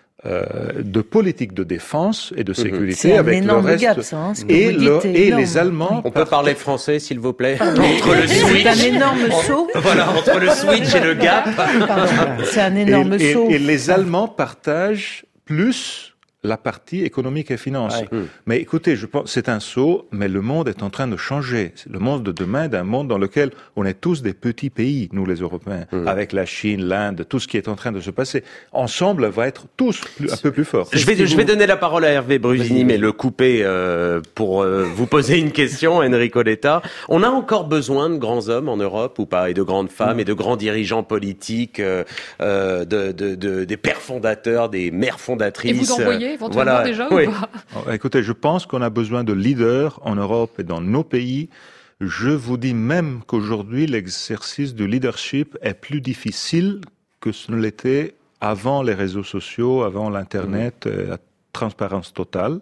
euh, de politique de défense et de sécurité c'est avec le reste gap, ça, hein, et, le, et les Allemands. On peut parler français, s'il vous plaît. Entre le switch, c'est un énorme saut. Voilà, entre le switch et le gap. C'est un énorme et, saut. Et, et les Allemands partagent plus la partie économique et finance. Ouais. Mais écoutez, je pense c'est un saut, mais le monde est en train de changer. C'est le monde de demain, d'un monde dans lequel on est tous des petits pays, nous les Européens, mmh. avec la Chine, l'Inde, tout ce qui est en train de se passer. Ensemble, va être tous plus, un peu plus forts. Je vais, je vais donner la parole à Hervé Brusini, mais le couper euh, pour euh, vous poser une question, Enrico Letta. On a encore besoin de grands hommes en Europe ou pas, et de grandes femmes, mmh. et de grands dirigeants politiques, euh, euh, de, de, de, des pères fondateurs, des mères fondatrices. Et vous en voyez éventuellement voilà. déjà oui. ou pas? Écoutez, je pense qu'on a besoin de leaders en Europe et dans nos pays. Je vous dis même qu'aujourd'hui, l'exercice du leadership est plus difficile que ce ne l'était avant les réseaux sociaux, avant l'Internet, mmh. la transparence totale.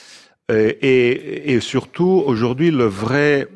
Et, et, et surtout, aujourd'hui, le vrai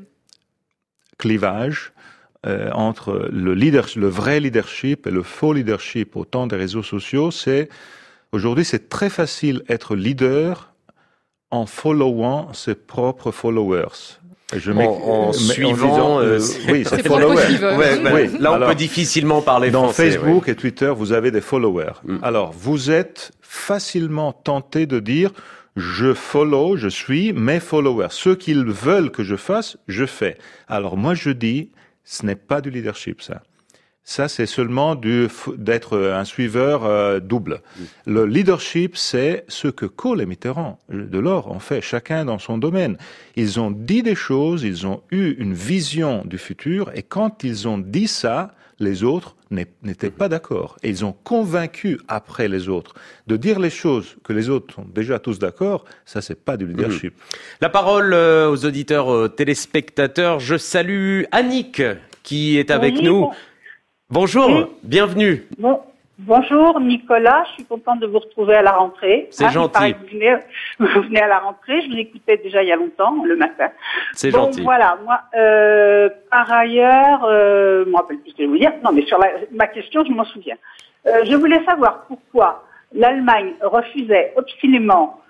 clivage euh, entre le leadership, le vrai leadership et le faux leadership au temps des réseaux sociaux, c'est aujourd'hui, c'est très facile d'être leader en followant ses propres followers. Et je en, en suivant, en disant, euh, oui, c'est followers. Ouais, bah, oui. Là, on Alors, peut difficilement parler dans français. Dans Facebook ouais. et Twitter, vous avez des followers. Mm. Alors, vous êtes facilement tenté de dire je follow, je suis mes followers. Ceux qu'ils veulent que je fasse, je fais. Alors moi, je dis, ce n'est pas du leadership, ça. Ça, c'est seulement du, d'être un suiveur euh, double. Oui. Le leadership, c'est ce que Kohl et Mitterrand, Delors, ont fait, chacun dans son domaine. Ils ont dit des choses, ils ont eu une vision du futur, et quand ils ont dit ça, les autres n'étaient pas d'accord. Et ils ont convaincu après les autres. De dire les choses que les autres sont déjà tous d'accord, ça, c'est pas du leadership. Mmh. La parole euh, aux auditeurs, aux téléspectateurs. Je salue Annick, qui est avec oui, nous. Bon. Bonjour, oui. Bienvenue. Bon, bonjour Nicolas, je suis contente de vous retrouver à la rentrée. C'est ah, gentil. Vous venez, vous venez à la rentrée, je vous écoutais déjà il y a longtemps, le matin. C'est bon, gentil. Voilà, moi, euh, par ailleurs, euh, je me rappelle plus ce que je voulais dire. Non, mais sur la, ma question, je m'en souviens. Euh, je voulais savoir pourquoi l'Allemagne refusait obstinément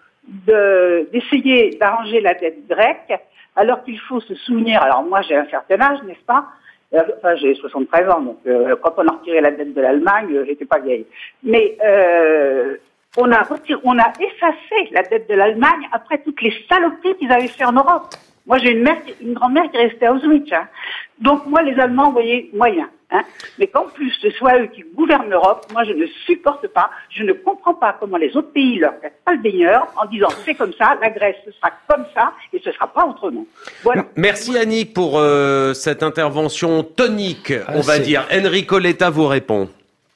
de, d'essayer d'arranger la dette grecque, alors qu'il faut se souvenir, alors moi j'ai un certain âge, n'est-ce pas? Enfin, j'ai soixante-treize ans, donc euh, quand on a retiré la dette de l'Allemagne, euh, j'étais pas vieille. Mais euh, on a retiré, on a effacé la dette de l'Allemagne après toutes les saloperies qu'ils avaient fait en Europe. Moi, j'ai une mère, une grand-mère qui est restée à Auschwitz. Hein. Donc moi, les Allemands, vous voyez, moyen. Hein. Mais qu'en plus ce soit eux qui gouvernent l'Europe, moi je ne supporte pas, je ne comprends pas comment les autres pays leur mettent pas le baigneur en disant c'est comme ça, la Grèce ce sera comme ça et ce sera pas autrement. Voilà. Merci Annick pour euh, cette intervention tonique, ah, on va c'est... dire. Enrico Letta vous répond.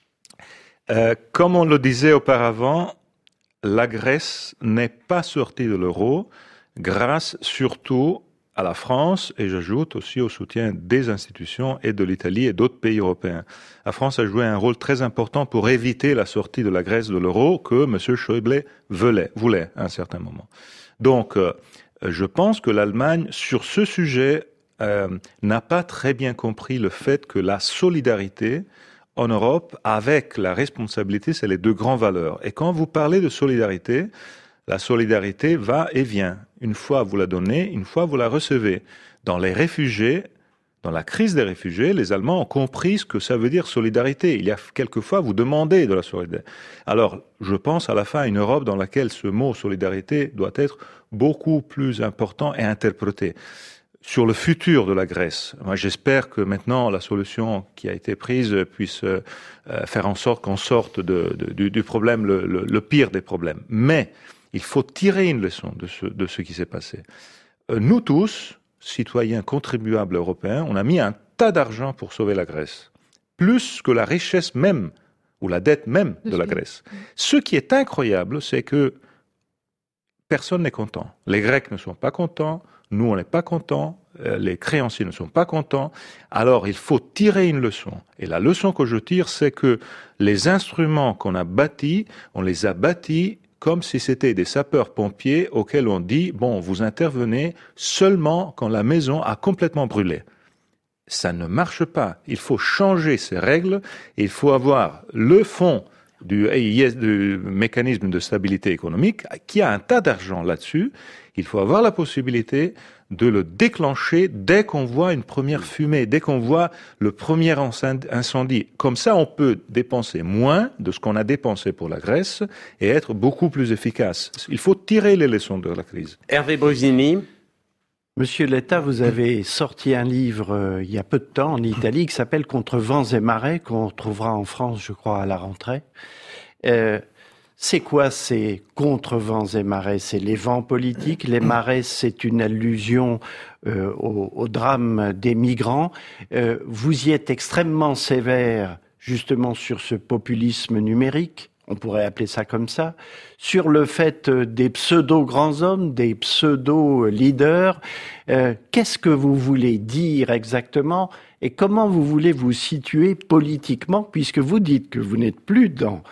Euh, comme on le disait auparavant, la Grèce n'est pas sortie de l'euro grâce surtout à la France, et j'ajoute aussi au soutien des institutions et de l'Italie et d'autres pays européens. La France a joué un rôle très important pour éviter la sortie de la Grèce de l'euro que M. Schäuble voulait, voulait à un certain moment. Donc, euh, je pense que l'Allemagne, sur ce sujet, euh, n'a pas très bien compris le fait que la solidarité en Europe, avec la responsabilité, c'est les deux grandes valeurs. Et quand vous parlez de solidarité, la solidarité va et vient. Une fois vous la donnez, une fois vous la recevez. Dans les réfugiés, dans la crise des réfugiés, les Allemands ont compris ce que ça veut dire solidarité. Il y a quelquefois, vous demandez de la solidarité. Alors, je pense à la fin à une Europe dans laquelle ce mot solidarité doit être beaucoup plus important et interprété. Sur le futur de la Grèce, moi j'espère que maintenant la solution qui a été prise puisse euh, faire en sorte qu'on sorte de, de, du, du problème, le, le, le pire des problèmes. Mais il faut tirer une leçon de ce, de ce qui s'est passé. Euh, nous tous, citoyens contribuables européens, on a mis un tas d'argent pour sauver la Grèce. Plus que la richesse même, ou la dette même de la Grèce. Ce qui est incroyable, c'est que personne n'est content. Les Grecs ne sont pas contents, nous on n'est pas contents, euh, les créanciers ne sont pas contents. Alors il faut tirer une leçon. Et la leçon que je tire, c'est que les instruments qu'on a bâtis, on les a bâtis comme si c'était des sapeurs-pompiers auxquels on dit, bon, vous intervenez seulement quand la maison a complètement brûlé. Ça ne marche pas. Il faut changer ces règles et il faut avoir le fonds du, du mécanisme de stabilité économique qui a un tas d'argent là-dessus. Il faut avoir la possibilité de le déclencher dès qu'on voit une première fumée, dès qu'on voit le premier incendie. Comme ça, on peut dépenser moins de ce qu'on a dépensé pour la Grèce et être beaucoup plus efficace. Il faut tirer les leçons de la crise. Hervé Brusini. Monsieur Letta, vous avez sorti un livre euh, il y a peu de temps en Italie qui s'appelle « Contre vents et marées » qu'on retrouvera en France, je crois, à la rentrée. Euh, C'est quoi ces contre-vents et marées? C'est les vents politiques, les marées, c'est une allusion euh, au, au drame des migrants. Euh, vous y êtes extrêmement sévère, justement, sur ce populisme numérique, on pourrait appeler ça comme ça, sur le fait des pseudo-grands hommes, des pseudo-leaders. Euh, qu'est-ce que vous voulez dire exactement et comment vous voulez vous situer politiquement, puisque vous dites que vous n'êtes plus dans...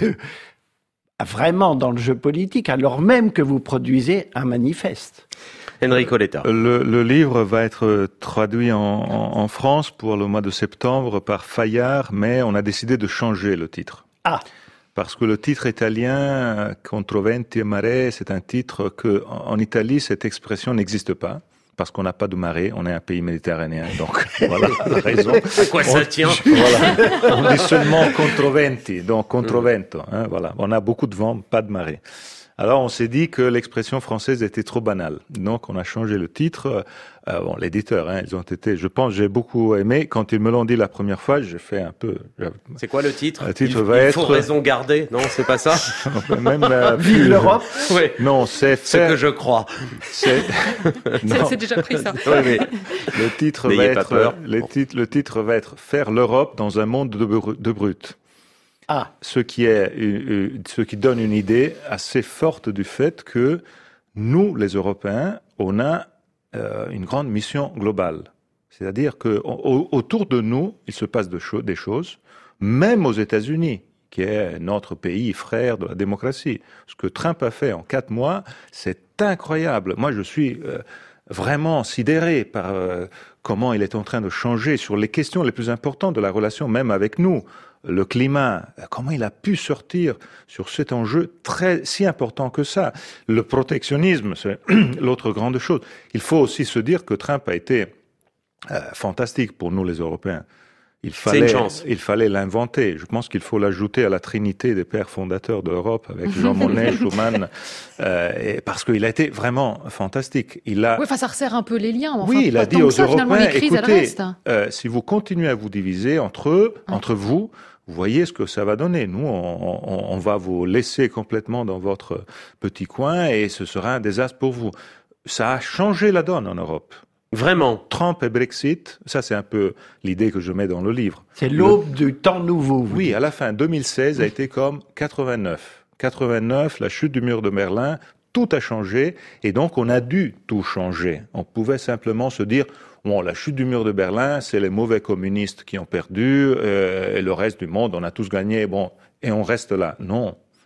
vraiment dans le jeu politique, alors même que vous produisez un manifeste. Enrico Letta. Le, le livre va être traduit en, en, en France pour le mois de septembre par Fayard, mais on a décidé de changer le titre. Ah. Parce que le titre italien, Contre venti e maree, c'est un titre que, en Italie, cette expression n'existe pas. Parce qu'on n'a pas de marée, on est un pays méditerranéen, donc voilà la raison. À quoi ça tient? Voilà. On dit seulement contre venti, donc contre vento. Hein, voilà. On a beaucoup de vent, pas de marée. Alors on s'est dit que l'expression française était trop banale, donc on a changé le titre. Euh, bon, l'éditeur, hein, ils ont été, je pense, j'ai beaucoup aimé. Quand ils me l'ont dit la première fois, j'ai fait un peu. C'est quoi le titre? Le titre il, va il être. faut raison garder, non, c'est pas ça? Même euh, Vive l'Europe. Oui. Non, c'est ce que je crois. C'est. Non. C'est déjà pris ça. Oui, mais... Le titre va être. Le titre, le titre va être faire l'Europe dans un monde de, br- de brutes. Ah. Ce qui est, ce qui donne une idée assez forte du fait que nous, les Européens, on a euh, une grande mission globale. C'est-à-dire que au, autour de nous, il se passe de cho- des choses, même aux États-Unis, qui est notre pays frère de la démocratie. Ce que Trump a fait en quatre mois, c'est incroyable. Moi, je suis euh, vraiment sidéré par euh, comment il est en train de changer sur les questions les plus importantes de la relation, même avec nous. Le climat, comment il a pu sortir sur cet enjeu très si important que ça. Le protectionnisme, c'est l'autre grande chose. Il faut aussi se dire que Trump a été euh, fantastique pour nous les Européens. Il fallait, c'est une chance. Il fallait l'inventer. Je pense qu'il faut l'ajouter à la trinité des pères fondateurs de l'Europe avec Jean Monnet, Schuman, euh, et parce qu'il a été vraiment fantastique. Il a. Oui, enfin, ça resserre un peu les liens. Enfin, oui, il a dit aux ça, Européens, les crises, écoutez, euh, si vous continuez à vous diviser entre eux, ah. entre vous, vous voyez ce que ça va donner. Nous, on, on, on va vous laisser complètement dans votre petit coin et ce sera un désastre pour vous. Ça a changé la donne en Europe. Vraiment. Trump et Brexit, ça c'est un peu l'idée que je mets dans le livre. C'est l'aube le... du temps nouveau. Oui, dites. À la fin, deux mille seize a été comme quatre-vingt-neuf. quatre-vingt-neuf, la chute du mur de Berlin, tout a changé et donc on a dû tout changer. On pouvait simplement se dire, bon, la chute du mur de Berlin, c'est les mauvais communistes qui ont perdu euh, et le reste du monde, on a tous gagné, bon, et on reste là. Non.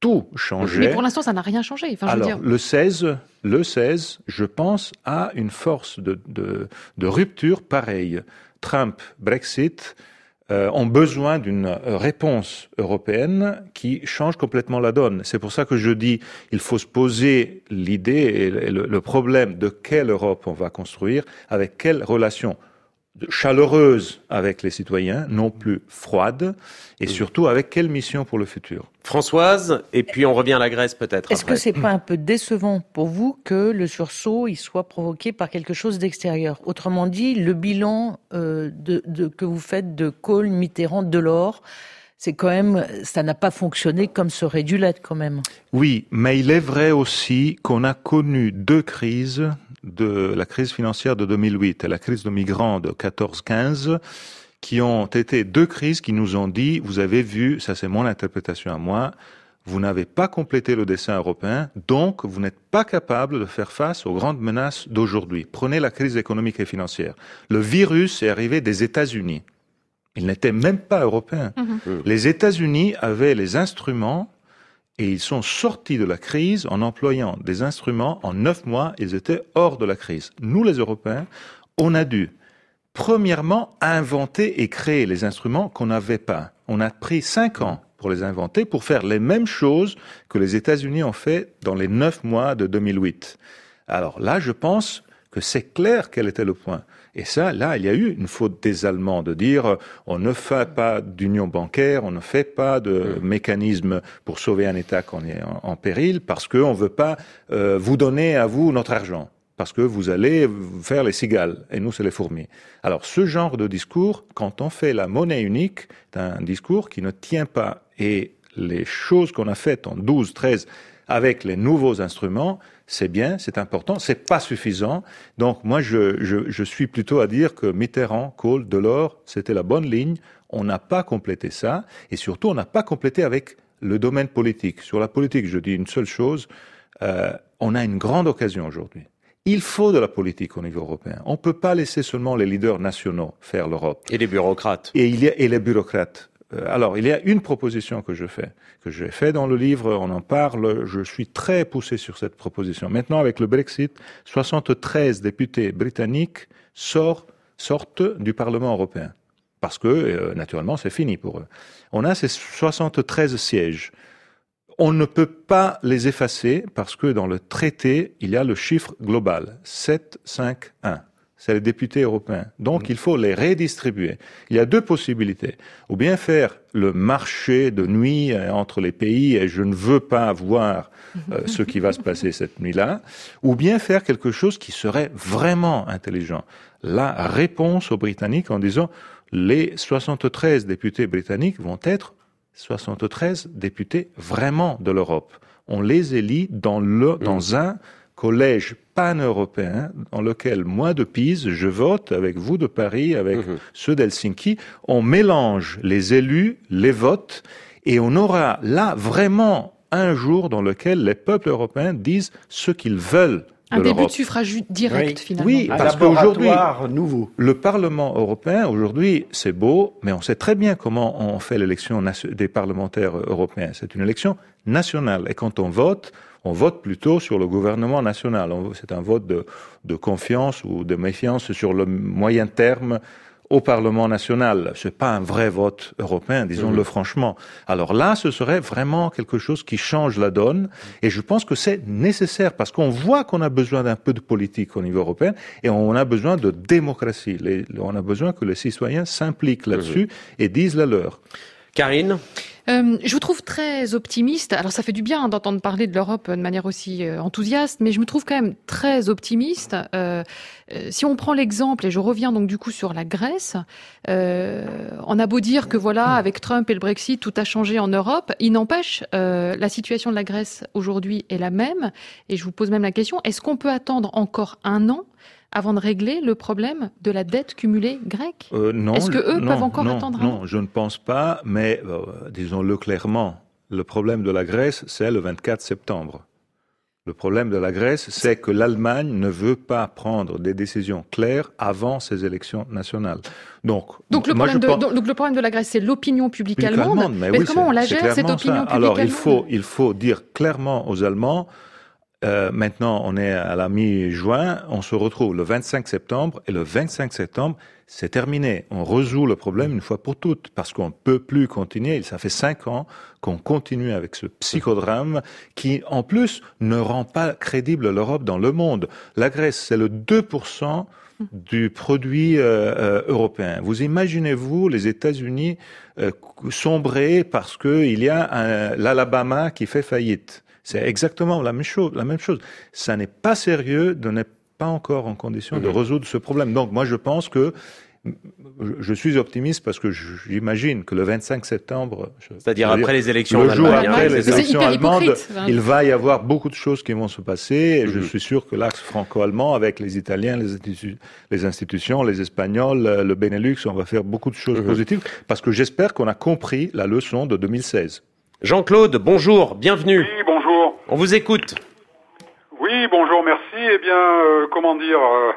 tout changeait. Mais pour l'instant, ça n'a rien changé. Enfin, je Alors, veux dire... le seize, le seize, je pense, a une force de, de, de rupture pareille. Trump, Brexit, euh, ont besoin d'une réponse européenne qui change complètement la donne. C'est pour ça que je dis, il faut se poser l'idée et le, le problème de quelle Europe on va construire, avec quelles relations chaleureuse avec les citoyens, non plus froide, et surtout avec quelle mission pour le futur. Françoise, et puis on revient à la Grèce peut-être. Est-ce après. que c'est pas un peu décevant pour vous que le sursaut il soit provoqué par quelque chose d'extérieur? Autrement dit, le bilan euh, de, de, que vous faites de Kohl, Mitterrand, Delors, c'est quand même, ça n'a pas fonctionné comme ça aurait dû l'être quand même. Oui, mais il est vrai aussi qu'on a connu deux crises, de la crise financière de deux mille huit et la crise de migrants de quatorze quinze, qui ont été deux crises qui nous ont dit, vous avez vu, ça c'est mon interprétation à moi, vous n'avez pas complété le dessin européen, donc vous n'êtes pas capable de faire face aux grandes menaces d'aujourd'hui. Prenez la crise économique et financière. Le virus est arrivé des États-Unis. Il n'était même pas européen. Mmh. Les États-Unis avaient les instruments et ils sont sortis de la crise en employant des instruments. En neuf mois, ils étaient hors de la crise. Nous, les Européens, on a dû, premièrement, inventer et créer les instruments qu'on n'avait pas. On a pris cinq ans pour les inventer, pour faire les mêmes choses que les États-Unis ont fait dans les neuf mois de deux mille huit. Alors là, je pense que c'est clair quel était le point. Et ça, là, il y a eu une faute des Allemands de dire on ne fait pas d'union bancaire, on ne fait pas de mmh. mécanisme pour sauver un État qu'on est en, en péril, parce qu'on ne veut pas euh, vous donner à vous notre argent, parce que vous allez faire les cigales, et nous, c'est les fourmis. Alors, ce genre de discours, quand on fait la monnaie unique, c'est un discours qui ne tient pas. Et les choses qu'on a faites en douze, treize, avec les nouveaux instruments, c'est bien, c'est important, c'est pas suffisant. Donc moi, je, je, je suis plutôt à dire que Mitterrand, Kohl, Delors, c'était la bonne ligne. On n'a pas complété ça, et surtout, on n'a pas complété avec le domaine politique. Sur la politique, je dis une seule chose, euh, on a une grande occasion aujourd'hui. Il faut de la politique au niveau européen. On ne peut pas laisser seulement les leaders nationaux faire l'Europe. Et les bureaucrates. Et, il y a, et les bureaucrates. Alors, il y a une proposition que je fais, que j'ai fait dans le livre, on en parle, je suis très poussé sur cette proposition. Maintenant, avec le Brexit, soixante-treize députés britanniques sortent, sortent du Parlement européen. Parce que, euh, naturellement, c'est fini pour eux. On a ces soixante-treize sièges. On ne peut pas les effacer parce que dans le traité, il y a le chiffre global, sept, cinq, un. C'est les députés européens. Donc, il faut les redistribuer. Il y a deux possibilités. Ou bien faire le marché de nuit entre les pays, et je ne veux pas voir euh, ce qui va se passer cette nuit-là, ou bien faire quelque chose qui serait vraiment intelligent. La réponse aux Britanniques en disant, les soixante-treize députés britanniques vont être soixante-treize députés vraiment de l'Europe. On les élit dans, le, dans un collège pan-européen dans lequel, moi de Pise, je vote avec vous de Paris, avec mmh. ceux d'Helsinki. On mélange les élus, les votes, et on aura là vraiment un jour dans lequel les peuples européens disent ce qu'ils veulent de Un début l'Europe. de suffrage direct, oui. finalement. Oui, un parce qu'aujourd'hui, nouveau. Le Parlement européen, aujourd'hui, c'est beau, mais on sait très bien comment on fait l'élection des parlementaires européens. C'est une élection nationale. Et quand on vote, on vote plutôt sur le gouvernement national. C'est un vote de, de confiance ou de méfiance sur le moyen terme au Parlement national. C'est pas un vrai vote européen, disons-le mmh. franchement. Alors là, ce serait vraiment quelque chose qui change la donne. Et je pense que c'est nécessaire parce qu'on voit qu'on a besoin d'un peu de politique au niveau européen et on a besoin de démocratie. Les, on a besoin que les citoyens s'impliquent là-dessus mmh. et disent la leur. Karine ? Euh, je vous trouve très optimiste. Alors ça fait du bien hein, d'entendre parler de l'Europe de manière aussi euh, enthousiaste, mais je me trouve quand même très optimiste. Euh, euh, si on prend l'exemple, et je reviens donc du coup sur la Grèce, euh, on a beau dire que voilà, avec Trump et le Brexit, tout a changé en Europe. Il n'empêche, euh, la situation de la Grèce aujourd'hui est la même. Et je vous pose même la question, est-ce qu'on peut attendre encore un an avant de régler le problème de la dette cumulée grecque ? euh, non, Est-ce que eux non, peuvent encore non, attendre un Non, an ? je ne pense pas, mais euh, disons-le clairement, le problème de la Grèce, c'est le vingt-quatre septembre. Le problème de la Grèce, c'est que l'Allemagne ne veut pas prendre des décisions claires avant ces élections nationales. Donc, donc, le, moi, problème je de, pense... donc le problème de la Grèce, c'est l'opinion publique, publique allemande. allemande. Mais, mais oui, comment on la gère, cette opinion ça. publique Alors, allemande? il faut, il faut dire clairement aux Allemands, euh, maintenant on est à la mi-juin, on se retrouve le vingt-cinq septembre, et le vingt-cinq septembre, c'est terminé. On résout le problème une fois pour toutes, parce qu'on ne peut plus continuer. Ça fait cinq ans qu'on continue avec ce psychodrame qui, en plus, ne rend pas crédible l'Europe dans le monde. La Grèce, c'est le deux pour cent du produit euh, euh, européen. Vous imaginez-vous les États-Unis euh, sombrer parce qu'il y a un, l'Alabama qui fait faillite? C'est exactement la même chose. La même chose. Ça n'est pas sérieux de ne pas encore en condition mmh. de résoudre ce problème. Donc moi je pense que je suis optimiste parce que j'imagine que le vingt-cinq septembre, c'est-à-dire après les élections, le jour Allemagne, après les élections allemandes, hein. il va y avoir beaucoup de choses qui vont se passer. Et mmh. je suis sûr que l'axe franco-allemand, avec les Italiens, les, institu- les institutions, les Espagnols, le Benelux, on va faire beaucoup de choses mmh. positives parce que j'espère qu'on a compris la leçon de deux mille seize. Jean-Claude, bonjour, bienvenue. Oui, bonjour. On vous écoute. Oui, bonjour, merci. Eh bien, euh, comment dire, euh,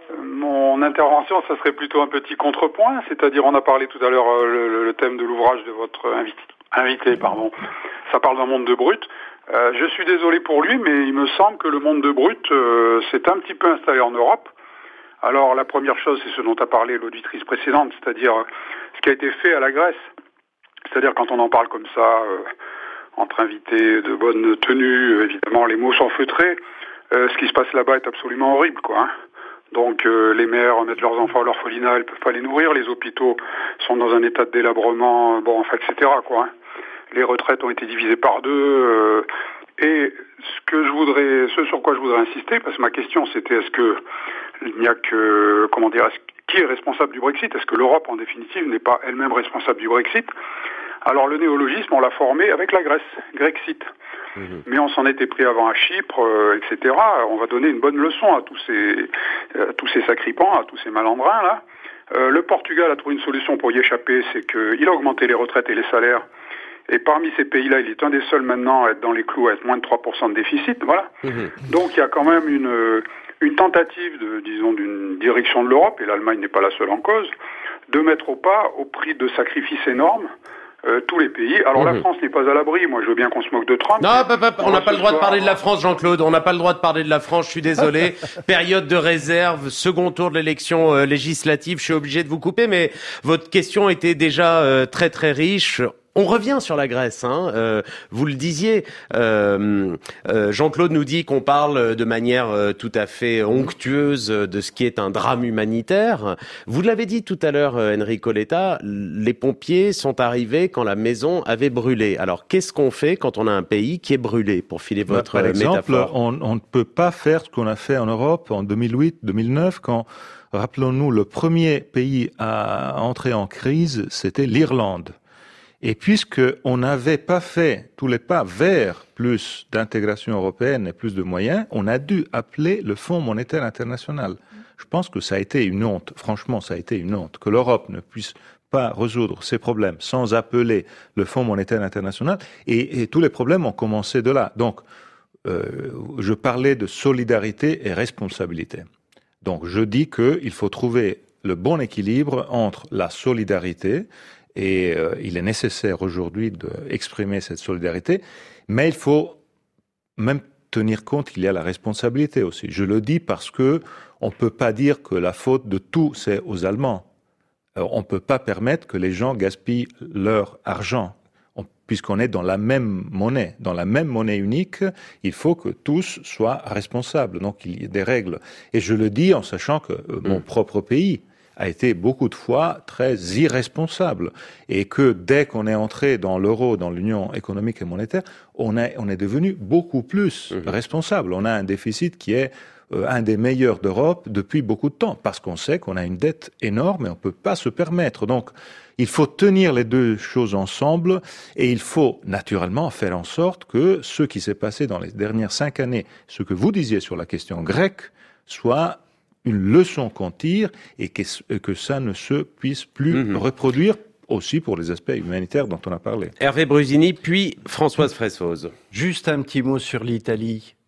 mon intervention, ça serait plutôt un petit contrepoint, c'est-à-dire on a parlé tout à l'heure euh, le, le thème de l'ouvrage de votre invité, invité pardon. Ça parle d'un monde de brut. Euh, je suis désolé pour lui, mais il me semble que le monde de brut euh, s'est un petit peu installé en Europe. Alors la première chose, c'est ce dont a parlé l'auditrice précédente, c'est-à-dire ce qui a été fait à la Grèce. C'est-à-dire quand on en parle comme ça, euh, entre invités de bonne tenue, euh, évidemment les mots sont feutrés, euh, ce qui se passe là-bas est absolument horrible, quoi. Hein. Donc euh, les mères mettent leurs enfants à l'orphelinat, elles peuvent pas les nourrir, les hôpitaux sont dans un état de délabrement, bon, enfin, et cetera, quoi. Hein. Les retraites ont été divisées par deux, euh, et ce que je voudrais, ce sur quoi je voudrais insister, parce que ma question c'était est-ce que il n'y a que, comment dire, est-ce, qui est responsable du Brexit? Est-ce que l'Europe en définitive n'est pas elle-même responsable du Brexit? Alors le néologisme, on l'a formé avec la Grèce, Grexit. Mmh. Mais on s'en était pris avant à Chypre, euh, et cetera. On va donner une bonne leçon à tous ces, à tous ces sacripants, à tous ces malandrins là. Euh, le Portugal a trouvé une solution pour y échapper, c'est qu'il a augmenté les retraites et les salaires. Et parmi ces pays-là, il est un des seuls maintenant à être dans les clous, à être moins de trois pour cent de déficit, voilà. Mmh. Donc il y a quand même une, une tentative, de, disons, d'une direction de l'Europe, et l'Allemagne n'est pas la seule en cause, de mettre au pas, au prix de sacrifices énormes, Euh, tous les pays. Alors mmh. la France n'est pas à l'abri. Moi, je veux bien qu'on se moque de Trump. Non, papa, papa, on n'a pas le droit de parler de la France, Jean-Claude. On n'a pas le droit de parler de la France. Je suis désolé. Période de réserve, second tour de l'élection euh, législative. Je suis obligé de vous couper, mais votre question était déjà euh, très très riche. On revient sur la Grèce, hein. Euh, vous le disiez, euh, euh, Jean-Claude nous dit qu'on parle de manière euh, tout à fait onctueuse de ce qui est un drame humanitaire. Vous l'avez dit tout à l'heure, euh, Enrico Letta, les pompiers sont arrivés quand la maison avait brûlé. Alors, qu'est-ce qu'on fait quand on a un pays qui est brûlé, pour filer votre bah, par exemple, métaphore? on, on ne peut pas faire ce qu'on a fait en Europe en deux mille huit, deux mille neuf, quand, rappelons-nous, le premier pays à entrer en crise, c'était l'Irlande. Et puisqu'on n'avait pas fait tous les pas vers plus d'intégration européenne et plus de moyens, on a dû appeler le Fonds monétaire international. Je pense que ça a été une honte, franchement ça a été une honte, que l'Europe ne puisse pas résoudre ses problèmes sans appeler le Fonds monétaire international. Et, et tous les problèmes ont commencé de là. Donc, euh, je parlais de solidarité et responsabilité. Donc, je dis qu'il faut trouver le bon équilibre entre la solidarité. Et euh, il est nécessaire aujourd'hui d'exprimer cette solidarité, mais il faut même tenir compte qu'il y a la responsabilité aussi. Je le dis parce que on peut pas dire que la faute de tout c'est aux Allemands. Alors, on peut pas permettre que les gens gaspillent leur argent, on, puisqu'on est dans la même monnaie, dans la même monnaie unique. Il faut que tous soient responsables. Donc il y a des règles. Et je le dis en sachant que euh, mon mmh. propre pays a été beaucoup de fois très irresponsable et que dès qu'on est entré dans l'euro, dans l'union économique et monétaire, on est, on est devenu beaucoup plus mmh. responsable. On a un déficit qui est euh, un des meilleurs d'Europe depuis beaucoup de temps parce qu'on sait qu'on a une dette énorme et on peut pas se permettre. Donc, il faut tenir les deux choses ensemble et il faut naturellement faire en sorte que ce qui s'est passé dans les dernières cinq années, ce que vous disiez sur la question grecque, soit une leçon qu'on tire et que, que ça ne se puisse plus mmh. reproduire aussi pour les aspects humanitaires dont on a parlé. Hervé Brusini, puis Françoise Fressoz. Juste un petit mot sur l'Italie.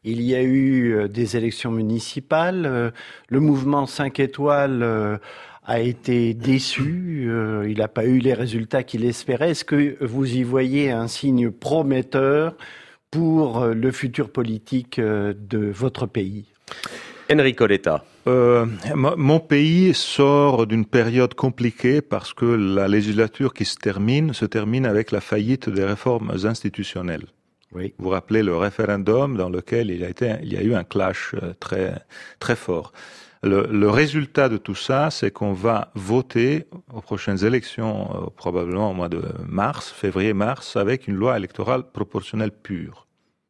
Il y a eu des élections municipales. Le mouvement cinq étoiles a été déçu. Il n'a pas eu les résultats qu'il espérait. Est-ce que vous y voyez un signe prometteur pour le futur politique de votre pays ? Enrico Letta. Euh, mon pays sort d'une période compliquée parce que la législature qui se termine se termine avec la faillite des réformes institutionnelles. Oui. Vous vous rappelez le référendum dans lequel il y a, été, il y a eu un clash très, très fort. Le, le résultat de tout ça, c'est qu'on va voter aux prochaines élections, euh, probablement au mois de mars, février-mars, avec une loi électorale proportionnelle pure.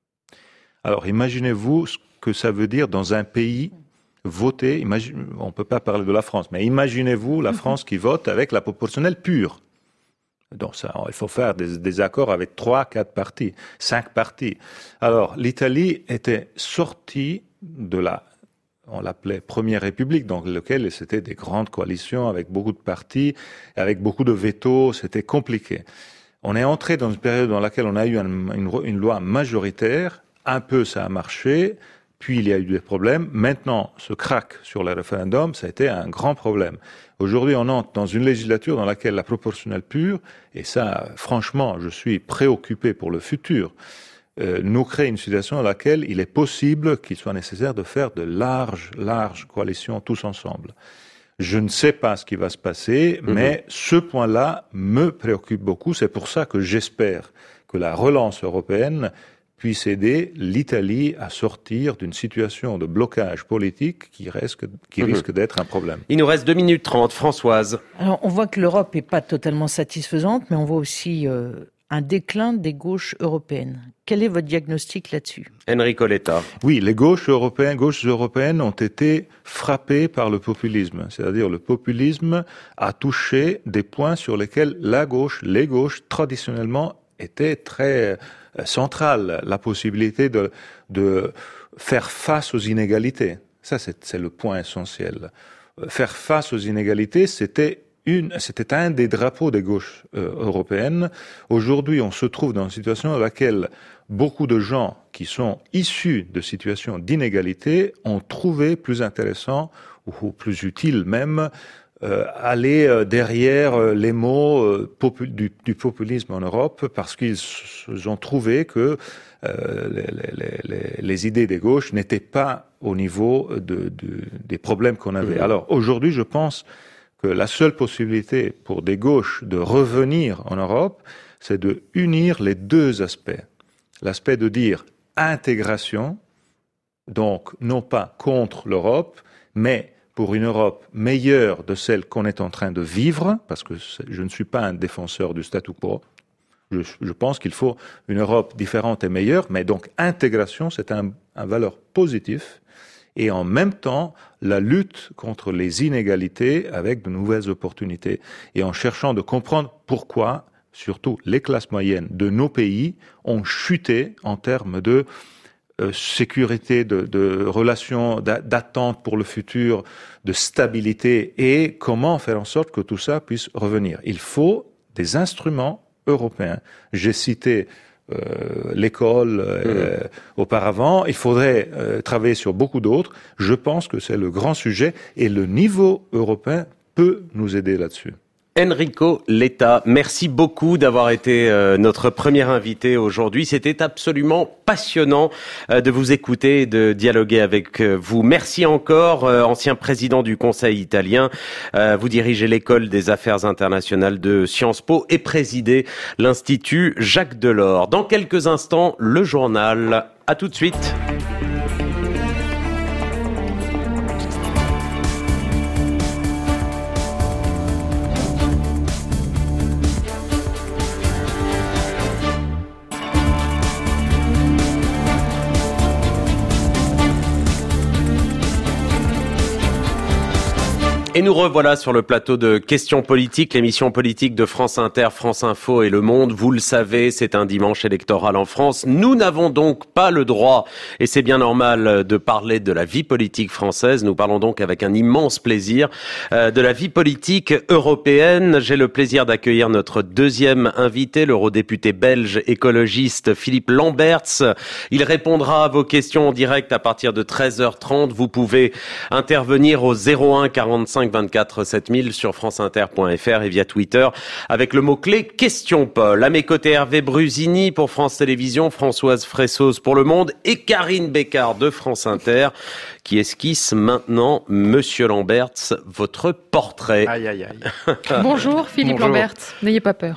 Alors imaginez-vous ce que ça veut dire dans un pays voter, imagine, on ne peut pas parler de la France, mais imaginez-vous la France qui vote avec la proportionnelle pure. Donc ça, il faut faire des, des accords avec trois, quatre partis, cinq partis. Alors l'Italie était sortie de la, on l'appelait Première République, dans laquelle c'était des grandes coalitions avec beaucoup de partis, avec beaucoup de vétos, c'était compliqué. On est entré dans une période dans laquelle on a eu un, une, une loi majoritaire, un peu ça a marché, puis il y a eu des problèmes. Maintenant, ce crack sur le référendum, ça a été un grand problème. Aujourd'hui, on entre dans une législature dans laquelle la proportionnelle pure, et ça, franchement, je suis préoccupé pour le futur, euh, nous crée une situation dans laquelle il est possible qu'il soit nécessaire de faire de larges, larges coalitions tous ensemble. Je ne sais pas ce qui va se passer, mmh. mais ce point-là me préoccupe beaucoup. C'est pour ça que j'espère que la relance européenne puisse aider l'Italie à sortir d'une situation de blocage politique qui risque, qui risque mmh. d'être un problème. Il nous reste deux minutes trente. Françoise. Alors, on voit que l'Europe n'est pas totalement satisfaisante, mais on voit aussi euh, un déclin des gauches européennes. Quel est votre diagnostic là-dessus ? Enrico Letta. Oui, les gauches européennes, gauches européennes ont été frappées par le populisme. C'est-à-dire le populisme a touché des points sur lesquels la gauche, les gauches, traditionnellement, étaient très centrale, la possibilité de, de faire face aux inégalités. Ça, c'est, c'est le point essentiel. Faire face aux inégalités, c'était une, c'était un des drapeaux des gauches euh, européennes. Aujourd'hui, on se trouve dans une situation dans laquelle beaucoup de gens qui sont issus de situations d'inégalité ont trouvé plus intéressant ou plus utile même Euh, aller euh, derrière euh, les mots euh, popu- du, du populisme en Europe parce qu'ils s- ont trouvé que euh, les, les, les, les idées des gauches n'étaient pas au niveau de, de, des problèmes qu'on avait. Mmh. Alors aujourd'hui, je pense que la seule possibilité pour des gauches de revenir en Europe, c'est de unir les deux aspects. L'aspect de dire intégration, donc non pas contre l'Europe, mais pour une Europe meilleure de celle qu'on est en train de vivre, parce que je ne suis pas un défenseur du statu quo. Je, je pense qu'il faut une Europe différente et meilleure, mais donc intégration, c'est un, un valeur positif, et en même temps, la lutte contre les inégalités avec de nouvelles opportunités, et en cherchant de comprendre pourquoi, surtout les classes moyennes de nos pays, ont chuté en termes de Euh, sécurité, de, de relations, d'attente pour le futur, de stabilité, et comment faire en sorte que tout ça puisse revenir. Il faut des instruments européens. J'ai cité euh, l'école euh, mmh. auparavant, il faudrait euh, travailler sur beaucoup d'autres. Je pense que c'est le grand sujet, et le niveau européen peut nous aider là-dessus. Enrico Letta, merci beaucoup d'avoir été euh, notre premier invité aujourd'hui. C'était absolument passionnant euh, de vous écouter et de dialoguer avec euh, vous. Merci encore, euh, ancien président du Conseil italien. Euh, vous dirigez l'école des affaires internationales de Sciences Po et présidez l'Institut Jacques Delors. Dans quelques instants, le journal. À tout de suite. Et nous revoilà sur le plateau de Questions politiques, l'émission politique de France Inter, France Info et Le Monde. Vous le savez, c'est un dimanche électoral en France. Nous n'avons donc pas le droit, et c'est bien normal, de parler de la vie politique française. Nous parlons donc avec un immense plaisir euh, de la vie politique européenne. J'ai le plaisir d'accueillir notre deuxième invité, l'eurodéputé belge écologiste Philippe Lamberts. Il répondra à vos questions en direct à partir de treize heures trente. Vous pouvez intervenir au zéro un quarante-cinq vingt-quatre sept mille sur franceinter point f r et via Twitter avec le mot-clé Question Paul. À mes côtés, Hervé Brusini pour France Télévisions, Françoise Fressos pour Le Monde et Karine Bécard de France Inter qui esquisse maintenant, Monsieur Lamberts, votre portrait. Aïe, aïe, aïe. Bonjour Philippe Bonjour. Lamberts, n'ayez pas peur.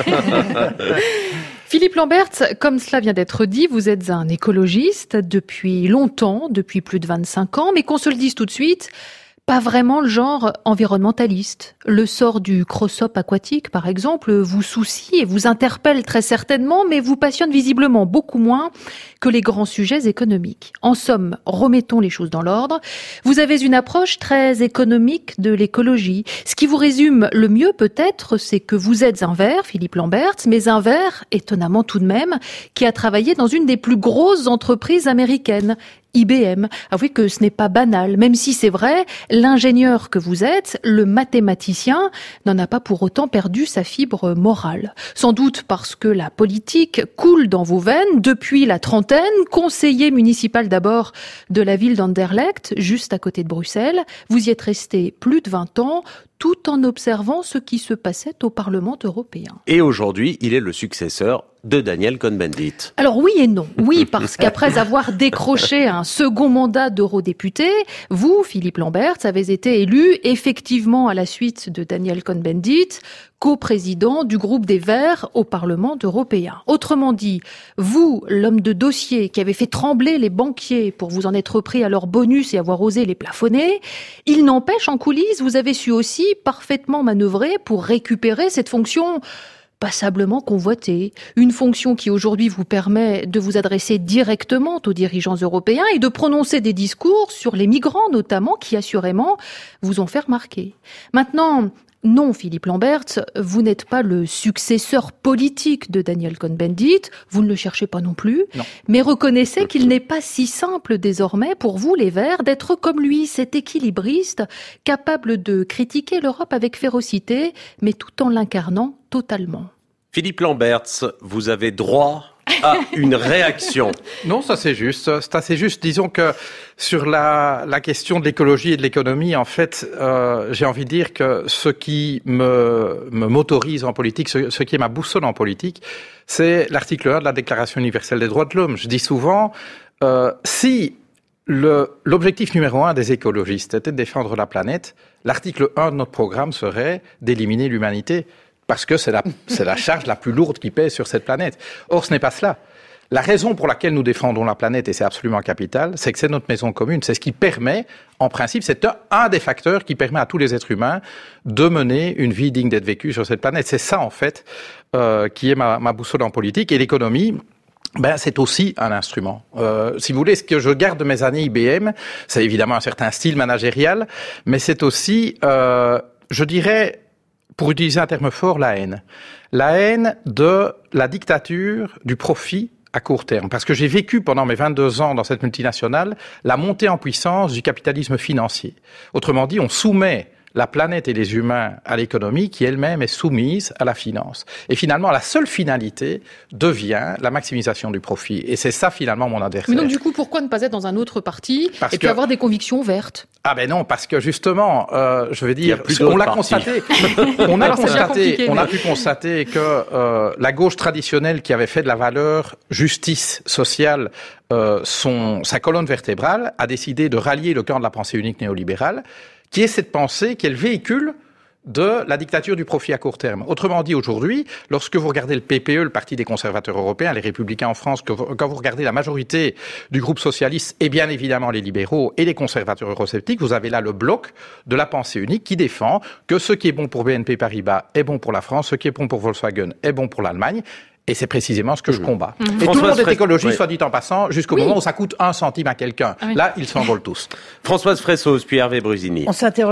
Philippe Lamberts, comme cela vient d'être dit, vous êtes un écologiste depuis longtemps, depuis plus de vingt-cinq ans, mais qu'on se le dise tout de suite, pas vraiment le genre environnementaliste. Le sort du crossop aquatique, par exemple, vous soucie et vous interpelle très certainement, mais vous passionne visiblement beaucoup moins que les grands sujets économiques. En somme, remettons les choses dans l'ordre. Vous avez une approche très économique de l'écologie. Ce qui vous résume le mieux, peut-être, c'est que vous êtes un vert, Philippe Lamberts, mais un vert, étonnamment tout de même, qui a travaillé dans une des plus grosses entreprises américaines, I B M. Avouez que ce n'est pas banal, même si c'est vrai, l'ingénieur que vous êtes, le mathématicien, n'en a pas pour autant perdu sa fibre morale. Sans doute parce que la politique coule dans vos veines depuis la trentaine, conseiller municipal d'abord de la ville d'Anderlecht, juste à côté de Bruxelles. Vous y êtes resté plus de vingt ans, tout en observant ce qui se passait au Parlement européen. Et aujourd'hui, il est le successeur de Daniel Cohn-Bendit. Alors oui et non. Oui, parce qu'après avoir décroché un second mandat d'eurodéputé, vous, Philippe Lamberts, avez été élu effectivement à la suite de Daniel Cohn-Bendit, coprésident du groupe des Verts au Parlement européen. Autrement dit, vous, l'homme de dossier qui avait fait trembler les banquiers pour vous en être pris à leur bonus et avoir osé les plafonner, il n'empêche, en coulisses, vous avez su aussi parfaitement manœuvrer pour récupérer cette fonction passablement convoitée. Une fonction qui aujourd'hui vous permet de vous adresser directement aux dirigeants européens et de prononcer des discours sur les migrants notamment qui assurément vous ont fait remarquer. Maintenant, non, Philippe Lamberts, vous n'êtes pas le successeur politique de Daniel Cohn-Bendit, vous ne le cherchez pas non plus, non. Mais reconnaissez qu'il n'est pas si simple désormais pour vous, les Verts, d'être comme lui, cet équilibriste, capable de critiquer l'Europe avec férocité, mais tout en l'incarnant totalement. Philippe Lamberts, vous avez droit à une réaction. Non, ça c'est juste. C'est assez juste. Disons que sur la, la question de l'écologie et de l'économie, en fait, euh, j'ai envie de dire que ce qui me, me motorise en politique, ce, ce qui est ma boussole en politique, c'est l'article un de la Déclaration universelle des droits de l'homme. Je dis souvent, euh, si le, l'objectif numéro un des écologistes était de défendre la planète, l'article un de notre programme serait d'éliminer l'humanité. Parce que c'est la, c'est la charge la plus lourde qui pèse sur cette planète. Or, ce n'est pas cela. La raison pour laquelle nous défendons la planète, et c'est absolument capital, c'est que c'est notre maison commune. C'est ce qui permet, en principe, c'est un, un des facteurs qui permet à tous les êtres humains de mener une vie digne d'être vécue sur cette planète. C'est ça, en fait, euh, qui est ma, ma boussole en politique. Et l'économie, ben, c'est aussi un instrument. Euh, si vous voulez, ce que je garde de mes années I B M, c'est évidemment un certain style managérial, mais c'est aussi, euh, je dirais, pour utiliser un terme fort, la haine. La haine de la dictature du profit à court terme. Parce que j'ai vécu pendant mes vingt-deux ans dans cette multinationale la montée en puissance du capitalisme financier. Autrement dit, on soumet la planète et les humains à l'économie qui elle-même est soumise à la finance. Et finalement, la seule finalité devient la maximisation du profit. Et c'est ça finalement mon adversaire. Mais donc du coup, pourquoi ne pas être dans un autre parti parce et puis que... avoir des convictions vertes? Ah ben non, parce que justement, euh, je vais dire, on l'a constaté, on a Alors, constaté, on a pu constater que euh, la gauche traditionnelle qui avait fait de la valeur justice sociale euh, son sa colonne vertébrale a décidé de rallier le camp de la pensée unique néolibérale, qui est cette pensée qu'elle véhicule de la dictature du profit à court terme. Autrement dit, aujourd'hui, lorsque vous regardez le P P E, le Parti des conservateurs européens, les Républicains en France, que vous, quand vous regardez la majorité du groupe socialiste, et bien évidemment les libéraux et les conservateurs eurosceptiques, vous avez là le bloc de la pensée unique qui défend que ce qui est bon pour B N P Paribas est bon pour la France, ce qui est bon pour Volkswagen est bon pour l'Allemagne. Et c'est précisément ce que je combats. Mmh. Et François tout le monde est écologiste, oui. soit dit en passant, jusqu'au oui. moment où ça coûte un centime à quelqu'un. Ah oui. Là, ils s'envolent tous. Françoise Fressos, puis Hervé Brusini. On s'interroge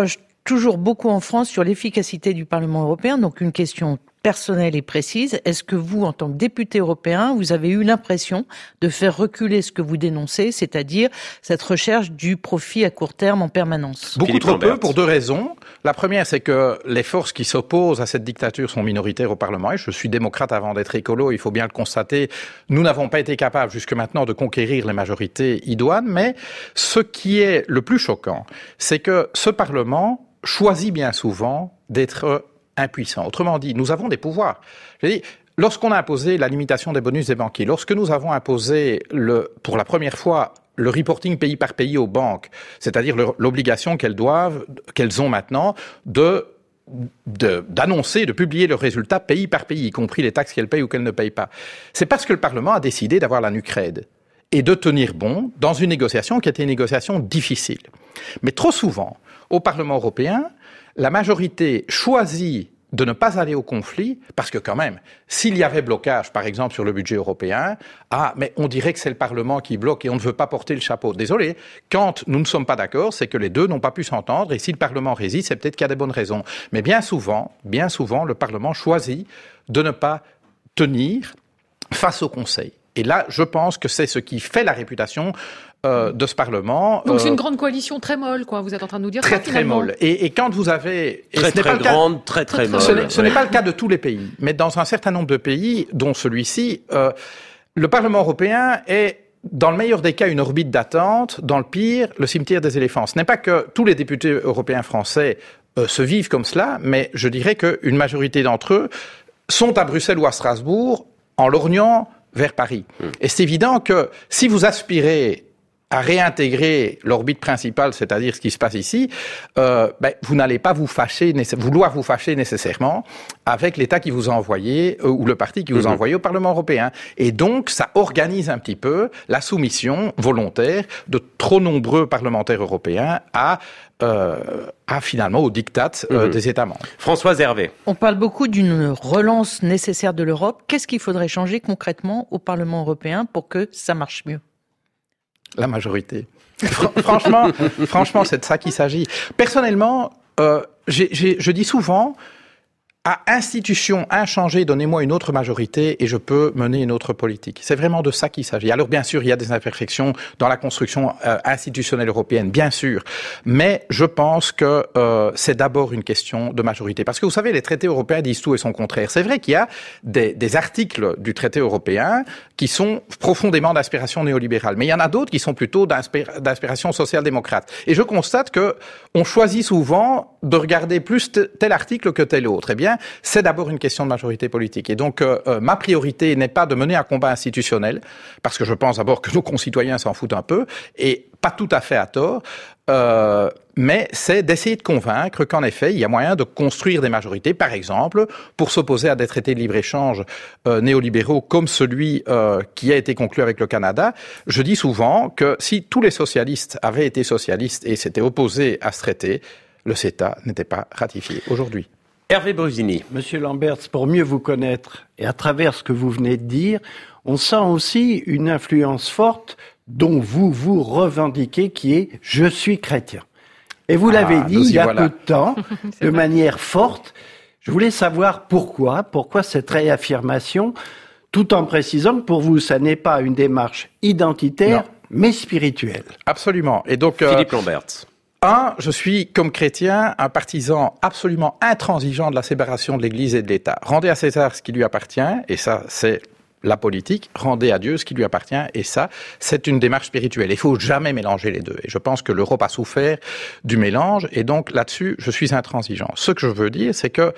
toujours beaucoup en France sur l'efficacité du Parlement européen. Donc une question personnelle et précise. Est-ce que vous, en tant que député européen, vous avez eu l'impression de faire reculer ce que vous dénoncez, c'est-à-dire cette recherche du profit à court terme en permanence? Beaucoup trop peu, pour deux raisons. La première, c'est que les forces qui s'opposent à cette dictature sont minoritaires au Parlement. Et je suis démocrate avant d'être écolo, il faut bien le constater. Nous n'avons pas été capables jusque maintenant de conquérir les majorités idoines. Mais ce qui est le plus choquant, c'est que ce Parlement choisit bien souvent d'être impuissant. Autrement dit, nous avons des pouvoirs. Je dis, lorsqu'on a imposé la limitation des bonus des banquiers, lorsque nous avons imposé le, pour la première fois, le reporting pays par pays aux banques, c'est-à-dire l'obligation qu'elles doivent, qu'elles ont maintenant de, de, d'annoncer, de publier leurs résultats pays par pays, y compris les taxes qu'elles payent ou qu'elles ne payent pas. C'est parce que le Parlement a décidé d'avoir la nuque raide et de tenir bon dans une négociation qui était une négociation difficile. Mais trop souvent, au Parlement européen, la majorité choisit de ne pas aller au conflit, parce que quand même, s'il y avait blocage, par exemple, sur le budget européen, ah, mais on dirait que c'est le Parlement qui bloque et on ne veut pas porter le chapeau. Désolé, quand nous ne sommes pas d'accord, c'est que les deux n'ont pas pu s'entendre, et si le Parlement résiste, c'est peut-être qu'il y a des bonnes raisons. Mais bien souvent, bien souvent, le Parlement choisit de ne pas tenir face au Conseil. Et là, je pense que c'est ce qui fait la réputation euh, de ce Parlement. Donc euh, c'est une grande coalition très molle, quoi. Vous êtes en train de nous dire très ça, très finalement. molle. Et, et quand vous avez et très ce n'est très pas le grande, cas, très très molle. Ce n'est, ce n'est pas le cas de tous les pays, mais dans un certain nombre de pays, dont celui-ci, euh, le Parlement européen est dans le meilleur des cas, une orbite d'attente, dans le pire, le cimetière des éléphants. Ce n'est pas que tous les députés européens français euh, se vivent comme cela, mais je dirais qu'une majorité d'entre eux sont à Bruxelles ou à Strasbourg en lorgnant vers Paris. Mmh. Et c'est évident que si vous aspirez à réintégrer l'orbite principale, c'est-à-dire ce qui se passe ici, euh, ben, vous n'allez pas vous fâcher, vouloir vous fâcher nécessairement avec l'État qui vous a envoyé, euh, ou le parti qui vous mmh. a envoyé au Parlement européen. Et donc, ça organise un petit peu la soumission volontaire de trop nombreux parlementaires européens à Euh, à finalement au diktat euh, mmh. des États membres. Françoise Hervé. On parle beaucoup d'une relance nécessaire de l'Europe. Qu'est-ce qu'il faudrait changer concrètement au Parlement européen pour que ça marche mieux? La majorité. franchement, franchement, c'est de ça qu'il s'agit. Personnellement, euh, j'ai, j'ai, je dis souvent, à institution inchangée, donnez-moi une autre majorité et je peux mener une autre politique. C'est vraiment de ça qu'il s'agit. Alors bien sûr, il y a des imperfections dans la construction euh, institutionnelle européenne, bien sûr. Mais je pense que euh, c'est d'abord une question de majorité. Parce que vous savez, les traités européens disent tout et son contraire. C'est vrai qu'il y a des, des articles du traité européen qui sont profondément d'inspiration néolibérale. Mais il y en a d'autres qui sont plutôt d'inspir- d'inspiration social-démocrate. Et je constate que on choisit souvent de regarder plus t- tel article que tel autre. Eh bien, c'est d'abord une question de majorité politique. Et donc, euh, ma priorité n'est pas de mener un combat institutionnel, parce que je pense d'abord que nos concitoyens s'en foutent un peu, et pas tout à fait à tort, euh, mais c'est d'essayer de convaincre qu'en effet, il y a moyen de construire des majorités, par exemple, pour s'opposer à des traités de libre-échange euh, néolibéraux comme celui euh, qui a été conclu avec le Canada. Je dis souvent que si tous les socialistes avaient été socialistes et s'étaient opposés à ce traité, le CETA n'était pas ratifié aujourd'hui. Hervé Brusini. Monsieur Lamberts, pour mieux vous connaître, et à travers ce que vous venez de dire, on sent aussi une influence forte dont vous vous revendiquez, qui est « je suis chrétien ». Et vous ah, l'avez dit il y a voilà. peu de temps, de vrai. manière forte. Je voulais savoir pourquoi, pourquoi cette réaffirmation, tout en précisant que pour vous, ça n'est pas une démarche identitaire, non. mais spirituelle. Absolument. Et donc, Philippe euh, Lamberts. Un, je suis, comme chrétien, un partisan absolument intransigeant de la séparation de l'Église et de l'État. Rendez à César ce qui lui appartient, et ça, c'est la politique. Rendez à Dieu ce qui lui appartient, et ça, c'est une démarche spirituelle. Il faut jamais mélanger les deux. Et je pense que l'Europe a souffert du mélange, et donc là-dessus, je suis intransigeant. Ce que je veux dire, c'est que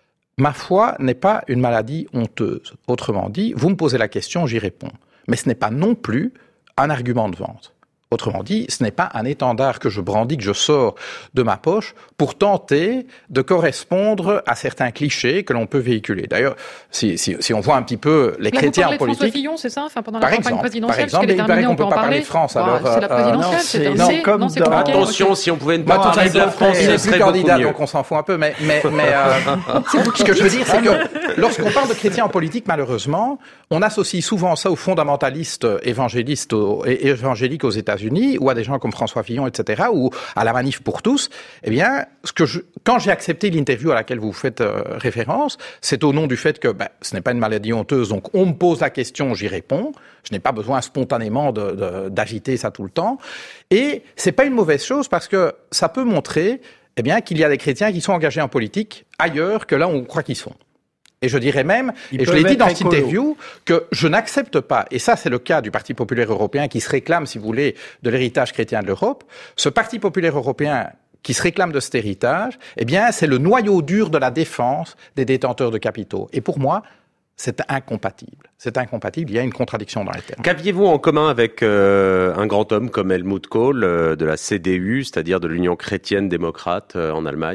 ma foi n'est pas une maladie honteuse. Autrement dit, vous me posez la question, j'y réponds. Mais ce n'est pas non plus un argument de vente. Autrement dit, ce n'est pas un étendard que je brandis, que je sors de ma poche pour tenter de correspondre à certains clichés que l'on peut véhiculer. D'ailleurs, si, si, si on voit un petit peu les Là, chrétiens en politique... François Fillon, c'est ça, enfin, pendant par la exemple, campagne présidentielle, par exemple, parce qu'elle est terminée, on on peut ne en peut pas parler. parler de France. Bah, alors, c'est la présidentielle, non, c'est c'est, un non, C, comme non, c'est dans... compliqué. Attention, si on pouvait ne Bah, pas parler de la France, il n'est ce plus serait candidat, beaucoup mieux. donc on s'en fout un peu. Mais, mais, mais euh, ce que je veux dire, c'est que lorsqu'on parle de chrétiens en politique, malheureusement, on associe souvent ça aux fondamentalistes évangélistes aux, évangéliques aux États-Unis. États-Unis, ou à des gens comme François Fillon, et cetera, ou à la Manif pour tous, eh bien, ce que je, quand j'ai accepté l'interview à laquelle vous faites euh, référence, c'est au nom du fait que ben, ce n'est pas une maladie honteuse, donc on me pose la question, j'y réponds. Je n'ai pas besoin spontanément de, de, d'agiter ça tout le temps. Et c'est pas une mauvaise chose parce que ça peut montrer, eh bien, qu'il y a des chrétiens qui sont engagés en politique ailleurs que là où on croit qu'ils sont. Et je dirais même, Ils et je l'ai dit dans cette écolo. interview, que je n'accepte pas, et ça c'est le cas du Parti populaire européen qui se réclame, si vous voulez, de l'héritage chrétien de l'Europe, ce Parti populaire européen qui se réclame de cet héritage, eh bien, c'est le noyau dur de la défense des détenteurs de capitaux. Et pour moi, c'est incompatible. C'est incompatible, il y a une contradiction dans les termes. Qu'aviez-vous en commun avec euh, un grand homme comme Helmut Kohl euh, de la C D U, c'est-à-dire de l'Union chrétienne démocrate euh, en Allemagne ?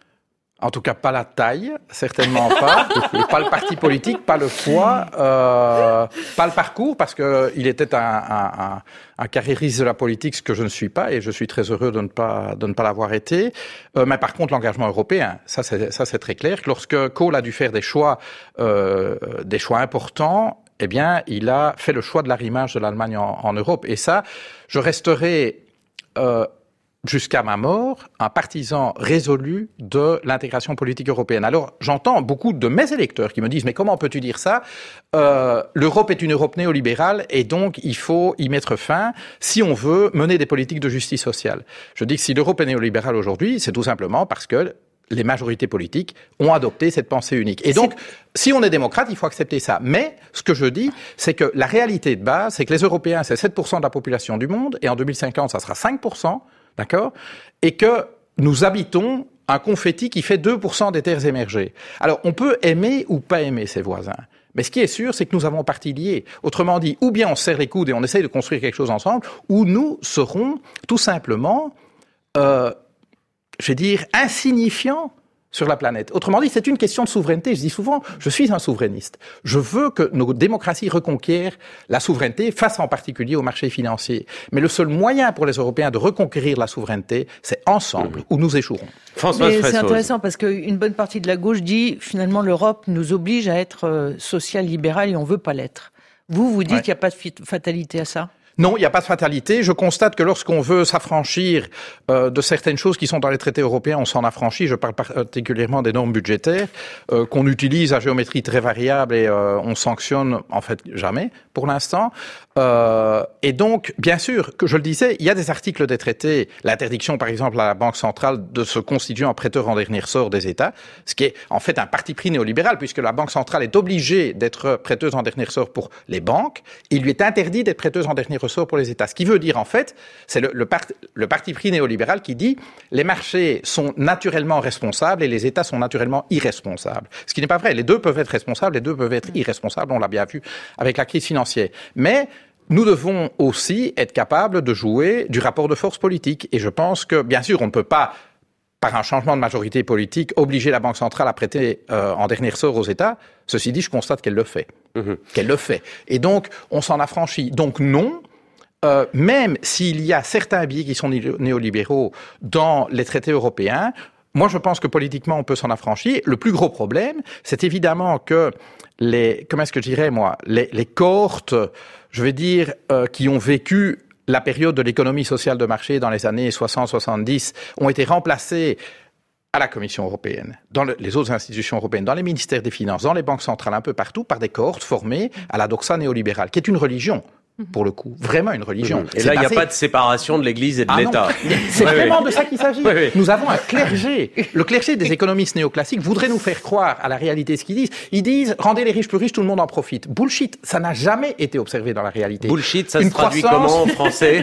En tout cas, pas la taille, certainement pas. Pas le parti politique, pas le poids, euh, pas le parcours, parce que il était un, un, un, un carriériste de la politique, ce que je ne suis pas, et je suis très heureux de ne pas de ne pas l'avoir été. Euh, mais par contre, l'engagement européen, ça c'est ça c'est très clair. Lorsque Kohl a dû faire des choix, euh, des choix importants, eh bien, il a fait le choix de l'arrimage de l'Allemagne en, en Europe. Et ça, je resterai euh, jusqu'à ma mort, un partisan résolu de l'intégration politique européenne. Alors, j'entends beaucoup de mes électeurs qui me disent « Mais comment peux-tu dire ça ? euh, L'Europe est une Europe néolibérale et donc il faut y mettre fin si on veut mener des politiques de justice sociale. » Je dis que si l'Europe est néolibérale aujourd'hui, c'est tout simplement parce que les majorités politiques ont adopté cette pensée unique. Et donc, si on est démocrate, il faut accepter ça. Mais ce que je dis, c'est que la réalité de base, c'est que les Européens, c'est sept pour cent de la population du monde et en deux mille cinquante, ça sera cinq pour cent. D'accord ? Et que nous habitons un confetti qui fait deux pour cent des terres émergées. Alors, on peut aimer ou pas aimer ses voisins. Mais ce qui est sûr, c'est que nous avons partie liée. Autrement dit, ou bien on se serre les coudes et on essaye de construire quelque chose ensemble, ou nous serons tout simplement, euh, je vais dire, insignifiants sur la planète. Autrement dit, c'est une question de souveraineté. Je dis souvent, je suis un souverainiste. Je veux que nos démocraties reconquièrent la souveraineté face en particulier au marché financier. Mais le seul moyen pour les Européens de reconquérir la souveraineté, c'est ensemble, mmh. ou nous échouerons. François Fressoz. C'est intéressant parce qu'une bonne partie de la gauche dit, finalement, l'Europe nous oblige à être social-libérale et on veut pas l'être. Vous, vous dites ouais. qu'il n'y a pas de fatalité à ça ? Non, il n'y a pas de fatalité. Je constate que lorsqu'on veut s'affranchir euh, de certaines choses qui sont dans les traités européens, on s'en affranchit. Je parle particulièrement des normes budgétaires euh, qu'on utilise à géométrie très variable et euh, on sanctionne en fait jamais pour l'instant. Euh, et donc, bien sûr, que je le disais, il y a des articles des traités, l'interdiction par exemple à la Banque centrale de se constituer en prêteur en dernier ressort des États, ce qui est en fait un parti pris néolibéral puisque la Banque centrale est obligée d'être prêteuse en dernier ressort pour les banques. Il lui est interdit d'être prêteuse en dernier ressort pour les États. Ce qui veut dire, en fait, c'est le, le, part, le parti pris néolibéral qui dit les marchés sont naturellement responsables et les États sont naturellement irresponsables. Ce qui n'est pas vrai. Les deux peuvent être responsables, les deux peuvent être irresponsables. On l'a bien vu avec la crise financière. Mais nous devons aussi être capables de jouer du rapport de force politique. Et je pense que, bien sûr, on ne peut pas, par un changement de majorité politique, obliger la Banque centrale à prêter euh, en dernier ressort aux États. Ceci dit, je constate qu'elle le fait. Mmh. Qu'elle le fait. Et donc, on s'en affranchit. Donc, non. Euh, même s'il y a certains biais qui sont néolibéraux dans les traités européens, moi je pense que politiquement on peut s'en affranchir. Le plus gros problème, c'est évidemment que les, comment est-ce que je dirais moi, les, les cohortes, je vais dire, euh, qui ont vécu la période de l'économie sociale de marché dans les années soixante soixante-dix, ont été remplacées à la Commission européenne, dans le, les autres institutions européennes, dans les ministères des Finances, dans les banques centrales, un peu partout, par des cohortes formées à la doxa néolibérale, qui est une religion. Pour le coup, vraiment une religion. Et là, il n'y a pas de séparation de l'Église et de ah l'État. C'est oui, vraiment oui. de ça qu'il s'agit. Oui, oui. Nous avons un clergé. Le clergé des économistes néoclassiques voudrait nous faire croire à la réalité ce qu'ils disent. Ils disent « rendez les riches plus riches, tout le monde en profite ». Bullshit, ça n'a jamais été observé dans la réalité. Bullshit, ça une se traduit croissance... comment en français?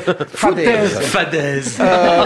Fadaise. Fadaise. Euh,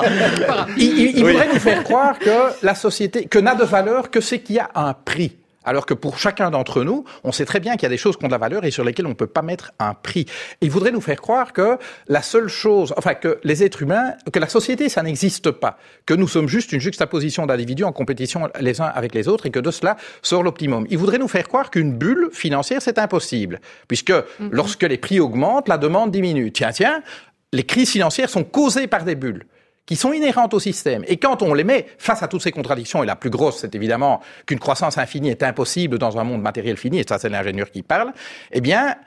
ils il, il oui. voudraient nous faire croire que la société, que n'a de valeur que ce qui a un prix. Alors que pour chacun d'entre nous, on sait très bien qu'il y a des choses qui ont de la valeur et sur lesquelles on ne peut pas mettre un prix. Ils voudraient nous faire croire que la seule chose, enfin que les êtres humains, que la société, ça n'existe pas, que nous sommes juste une juxtaposition d'individus en compétition les uns avec les autres et que de cela sort l'optimum. Ils voudraient nous faire croire qu'une bulle financière, c'est impossible, puisque mm-hmm. lorsque les prix augmentent, la demande diminue. Tiens, tiens, les crises financières sont causées par des bulles qui sont inhérentes au système. Et quand on les met face à toutes ces contradictions, et la plus grosse, c'est évidemment qu'une croissance infinie est impossible dans un monde matériel fini, et ça c'est l'ingénieur qui parle, eh bien,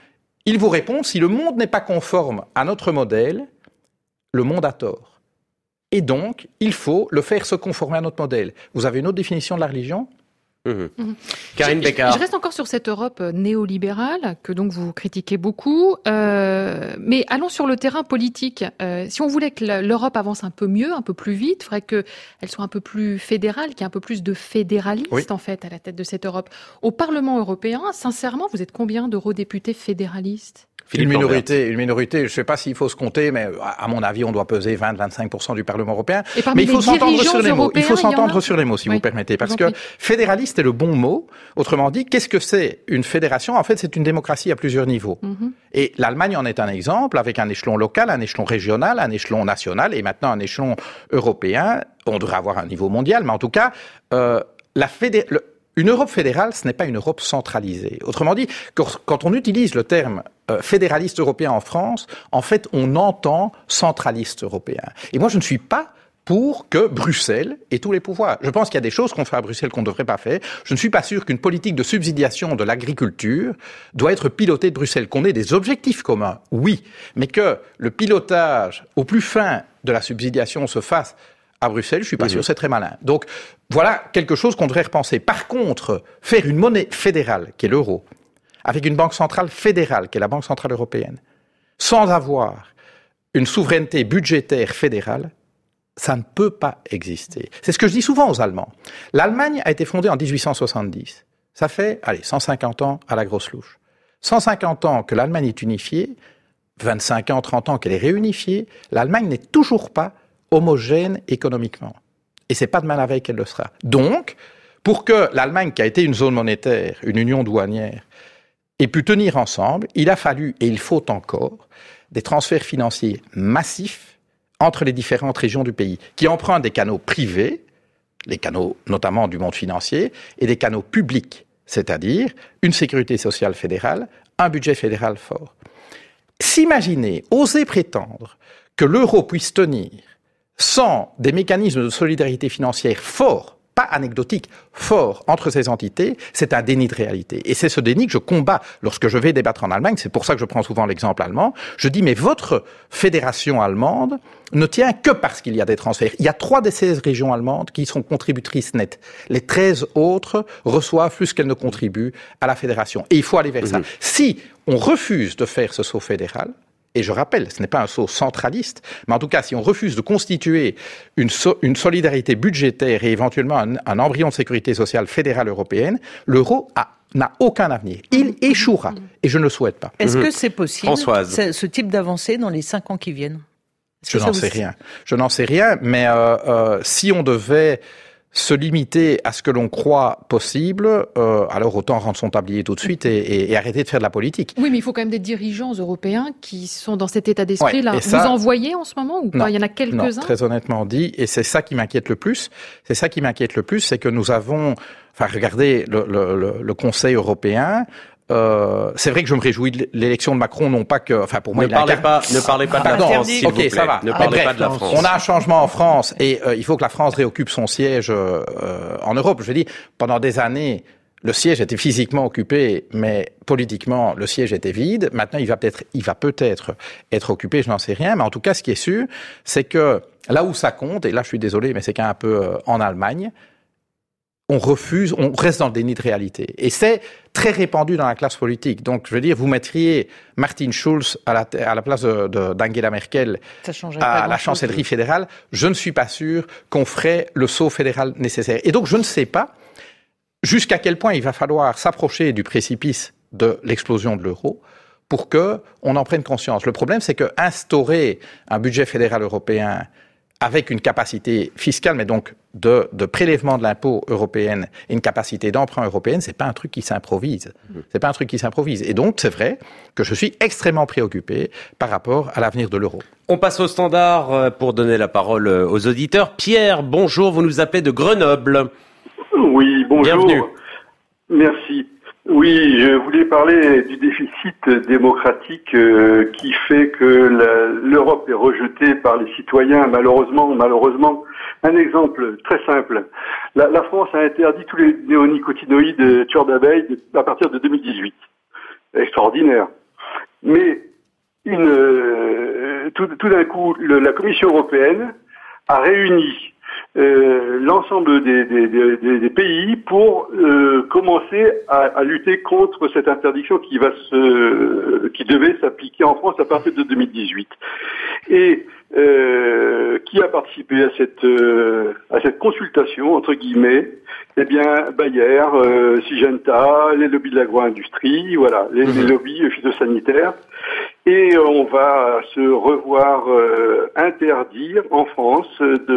Il vous répond, si le monde n'est pas conforme à notre modèle, le monde a tort. Et donc, il faut le faire se conformer à notre modèle. Vous avez une autre définition de la religion ? Mmh. Mmh. Karine Bécard. Je reste encore sur cette Europe néolibérale que donc vous critiquez beaucoup, euh, mais allons sur le terrain politique. Euh, si on voulait que l'Europe avance un peu mieux, un peu plus vite, il faudrait qu'elle soit un peu plus fédérale, qu'il y ait un peu plus de fédéralistes oui. en fait à la tête de cette Europe. Au Parlement européen, sincèrement, vous êtes combien d'eurodéputés fédéralistes ? Une minorité, une minorité, je ne sais pas s'il faut se compter, mais à mon avis, on doit peser vingt à vingt-cinq pour cent du Parlement européen. Mais il faut s'entendre sur les mots. Il faut s'entendre sur les mots, si oui. vous permettez. Parce que fédéraliste est le bon mot. Autrement dit, qu'est-ce que c'est une fédération ? En fait, c'est une démocratie à plusieurs niveaux. Mm-hmm. Et l'Allemagne en est un exemple, avec un échelon local, un échelon régional, un échelon national et maintenant un échelon européen. On devrait avoir un niveau mondial, mais en tout cas, euh, la fédé... le... Une Europe fédérale, ce n'est pas une Europe centralisée. Autrement dit, quand on utilise le terme euh, fédéraliste européen en France, en fait, on entend centraliste européen. Et moi, je ne suis pas pour que Bruxelles ait tous les pouvoirs. Je pense qu'il y a des choses qu'on fait à Bruxelles qu'on ne devrait pas faire. Je ne suis pas sûr qu'une politique de subsidiation de l'agriculture doit être pilotée de Bruxelles. Qu'on ait des objectifs communs, oui, mais que le pilotage au plus fin de la subsidiation se fasse à Bruxelles, je suis pas mmh. sûr, c'est très malin. Donc, voilà quelque chose qu'on devrait repenser. Par contre, faire une monnaie fédérale, qui est l'euro, avec une banque centrale fédérale, qui est la Banque centrale européenne, sans avoir une souveraineté budgétaire fédérale, ça ne peut pas exister. C'est ce que je dis souvent aux Allemands. L'Allemagne a été fondée en dix-huit cent soixante-dix. Ça fait, allez, cent cinquante ans à la grosse louche. cent cinquante ans que l'Allemagne est unifiée, vingt-cinq ans, trente ans qu'elle est réunifiée, l'Allemagne n'est toujours pas homogène économiquement. Et c'est pas demain la veille qu'elle le sera. Donc, pour que l'Allemagne, qui a été une zone monétaire, une union douanière, ait pu tenir ensemble, il a fallu, et il faut encore, des transferts financiers massifs entre les différentes régions du pays, qui empruntent des canaux privés, les canaux notamment du monde financier, et des canaux publics, c'est-à-dire une sécurité sociale fédérale, un budget fédéral fort. S'imaginer, oser prétendre que l'euro puisse tenir sans des mécanismes de solidarité financière forts, pas anecdotiques, forts entre ces entités, c'est un déni de réalité. Et c'est ce déni que je combats lorsque je vais débattre en Allemagne. C'est pour ça que je prends souvent l'exemple allemand. Je dis, mais votre fédération allemande ne tient que parce qu'il y a des transferts. Il y a trois des seize régions allemandes qui sont contributrices nettes. Les treize autres reçoivent plus qu'elles ne contribuent à la fédération. Et il faut aller vers mmh. ça. Si on refuse de faire ce saut fédéral, et je rappelle, ce n'est pas un saut centraliste, mais en tout cas, si on refuse de constituer une, so- une solidarité budgétaire et éventuellement un, un embryon de sécurité sociale fédérale européenne, l'euro a, n'a aucun avenir. Il échouera, et je ne le souhaite pas. Est-ce mmh. que c'est possible, Françoise. ce type d'avancée dans les cinq ans qui viennent ? Je n'en sais rien. Je n'en sais rien, mais euh, euh, si on devait se limiter à ce que l'on croit possible, euh, alors autant rendre son tablier tout de suite et, et, et arrêter de faire de la politique. Oui, mais il faut quand même des dirigeants européens qui sont dans cet état d'esprit-là. Ouais, ça, vous en voyez en ce moment ou pas ? Il y en a quelques-uns ? Non, très honnêtement dit, et c'est ça qui m'inquiète le plus. C'est ça qui m'inquiète le plus, c'est que nous avons... Enfin, regardez le, le, le, le Conseil européen... Euh, c'est vrai que je me réjouis de l'élection de Macron, non pas que, enfin pour moi, ne il parlez a pas, ne parlez pas de la France, s'il vous plaît. Ça va. Ne parlez bref, pas de la France. On a un changement en France et euh, il faut que la France réoccupe son siège euh, en Europe. Je dis, pendant des années, le siège était physiquement occupé, mais politiquement, le siège était vide. Maintenant, il va peut-être, il va peut-être être occupé, je n'en sais rien. Mais en tout cas, ce qui est sûr, c'est que là où ça compte, et là, je suis désolé, mais c'est qu'un peu euh, en Allemagne. On refuse, on reste dans le déni de réalité. Et c'est très répandu dans la classe politique. Donc, je veux dire, vous mettriez Martin Schulz à la, à la place de, de, d'Angela Merkel à la chancellerie fédérale. Je ne suis pas sûr qu'on ferait le saut fédéral nécessaire. Et donc, je ne sais pas jusqu'à quel point il va falloir s'approcher du précipice de l'explosion de l'euro pour que on en prenne conscience. Le problème, c'est que instaurer un budget fédéral européen avec une capacité fiscale, mais donc de, de prélèvement de l'impôt européenne et une capacité d'emprunt européenne, c'est pas un truc qui s'improvise. C'est pas un truc qui s'improvise. Et donc, c'est vrai que je suis extrêmement préoccupé par rapport à l'avenir de l'euro. On passe au standard pour donner la parole aux auditeurs. Pierre, bonjour, vous nous appelez de Grenoble. Oui, bonjour. Bienvenue. Merci. Oui, je voulais parler du déficit démocratique euh, qui fait que la, l'Europe est rejetée par les citoyens, malheureusement, malheureusement. Un exemple très simple. La, la France a interdit tous les néonicotinoïdes tueurs d'abeilles à partir de deux mille dix-huit. Extraordinaire. Mais une, euh, tout, tout d'un coup, le, la Commission européenne a réuni euh, l'ensemble des, des, des, des pays pour euh, commencer à, à lutter contre cette interdiction qui va se, qui devait s'appliquer en France à partir de deux mille dix-huit. Et euh, qui a participé à cette euh, à cette consultation entre guillemets? Eh bien, Bayer, euh, Syngenta, les lobbies de l'agro-industrie, voilà, les, mmh. les lobbies phytosanitaires. Et on va se revoir euh, interdire en France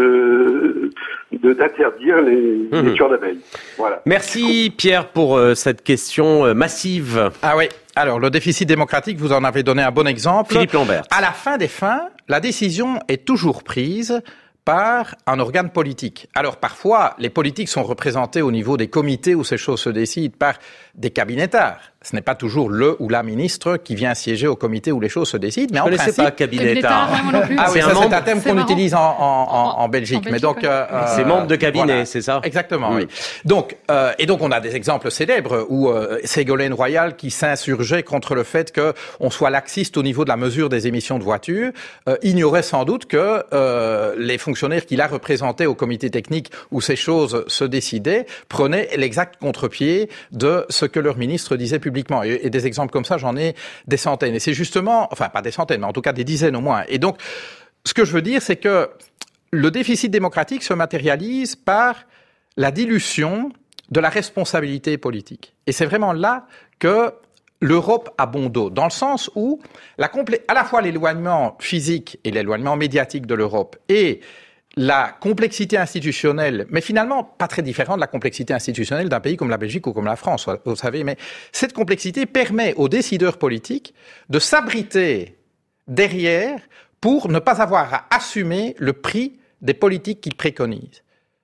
de, de d'interdire les, mmh. les tueurs d'abeilles. Voilà. Merci Pierre pour euh, cette question euh, massive. Ah oui. Alors, le déficit démocratique, vous en avez donné un bon exemple. Philippe Lambert. À la fin des fins, la décision est toujours prise par un organe politique. Alors parfois, les politiques sont représentés au niveau des comités où ces choses se décident par des cabinettards. Ce n'est pas toujours le ou la ministre qui vient siéger au comité où les choses se décident, mais je en connaissais principe... pas cabinetard. Ah oui, ça c'est un terme qu'on utilise en, en, en, en Belgique. En mais donc, ouais. euh, c'est membre de cabinet, voilà. c'est ça? Exactement, mmh. oui. Donc, euh, et donc on a des exemples célèbres où euh, Ségolène Royal qui s'insurgeait contre le fait qu'on soit laxiste au niveau de la mesure des émissions de voitures, euh, ignorait sans doute que euh, les fonctionnaires qui la représentaient au comité technique où ces choses se décidaient prenaient l'exact contre-pied de ce que leur ministre disait publiquement. Et, et des exemples comme ça, j'en ai des centaines. Et c'est justement, enfin pas des centaines, mais en tout cas des dizaines au moins. Et donc, ce que je veux dire, c'est que le déficit démocratique se matérialise par la dilution de la responsabilité politique. Et c'est vraiment là que l'Europe a bon dos, dans le sens où la complé- à la fois l'éloignement physique et l'éloignement médiatique de l'Europe et la complexité institutionnelle, mais finalement pas très différente de la complexité institutionnelle d'un pays comme la Belgique ou comme la France, vous savez, mais cette complexité permet aux décideurs politiques de s'abriter derrière pour ne pas avoir à assumer le prix des politiques qu'ils préconisent.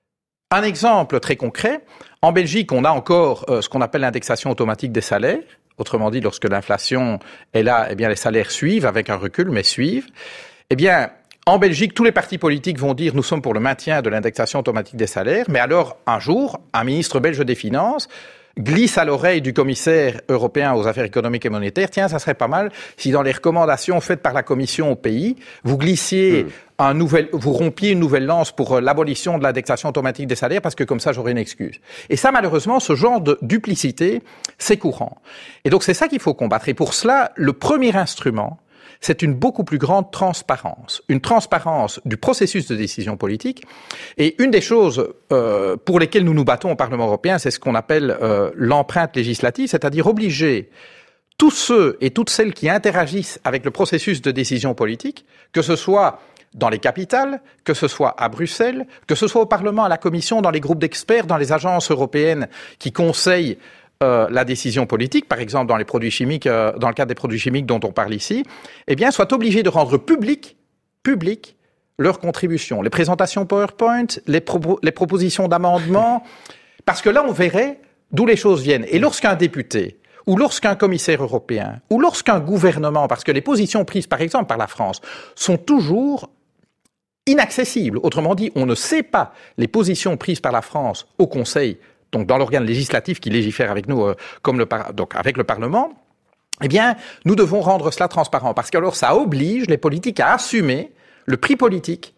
Un exemple très concret, en Belgique, on a encore euh, ce qu'on appelle l'indexation automatique des salaires. Autrement dit, lorsque l'inflation est là, eh bien les salaires suivent avec un recul, mais suivent. Eh bien, en Belgique, tous les partis politiques vont dire « nous sommes pour le maintien de l'indexation automatique des salaires », mais alors, un jour, un ministre belge des Finances glisse à l'oreille du commissaire européen aux affaires économiques et monétaires « tiens, ça serait pas mal si dans les recommandations faites par la Commission au pays, vous glissiez mmh. un nouvel, vous rompiez une nouvelle lance pour l'abolition de l'indexation automatique des salaires parce que comme ça, j'aurais une excuse. » Et ça, malheureusement, ce genre de duplicité, c'est courant. Et donc, c'est ça qu'il faut combattre. Et pour cela, le premier instrument, c'est une beaucoup plus grande transparence, une transparence du processus de décision politique. Et une des choses euh, pour lesquelles nous nous battons au Parlement européen, c'est ce qu'on appelle euh, l'empreinte législative, c'est-à-dire obliger tous ceux et toutes celles qui interagissent avec le processus de décision politique, que ce soit dans les capitales, que ce soit à Bruxelles, que ce soit au Parlement, à la Commission, dans les groupes d'experts, dans les agences européennes qui conseillent Euh, la décision politique, par exemple dans les produits chimiques, euh, dans le cadre des produits chimiques dont on parle ici, eh bien, soient obligés de rendre public, public leurs contributions, les présentations PowerPoint, les, pro- les propositions d'amendement, parce que là, on verrait d'où les choses viennent. Et lorsqu'un député ou lorsqu'un commissaire européen ou lorsqu'un gouvernement, parce que les positions prises, par exemple, par la France, sont toujours inaccessibles. Autrement dit, on ne sait pas les positions prises par la France au Conseil, donc dans l'organe législatif qui légifère avec nous, euh, comme le par- donc avec le Parlement, eh bien, nous devons rendre cela transparent, parce que alors ça oblige les politiques à assumer le prix politique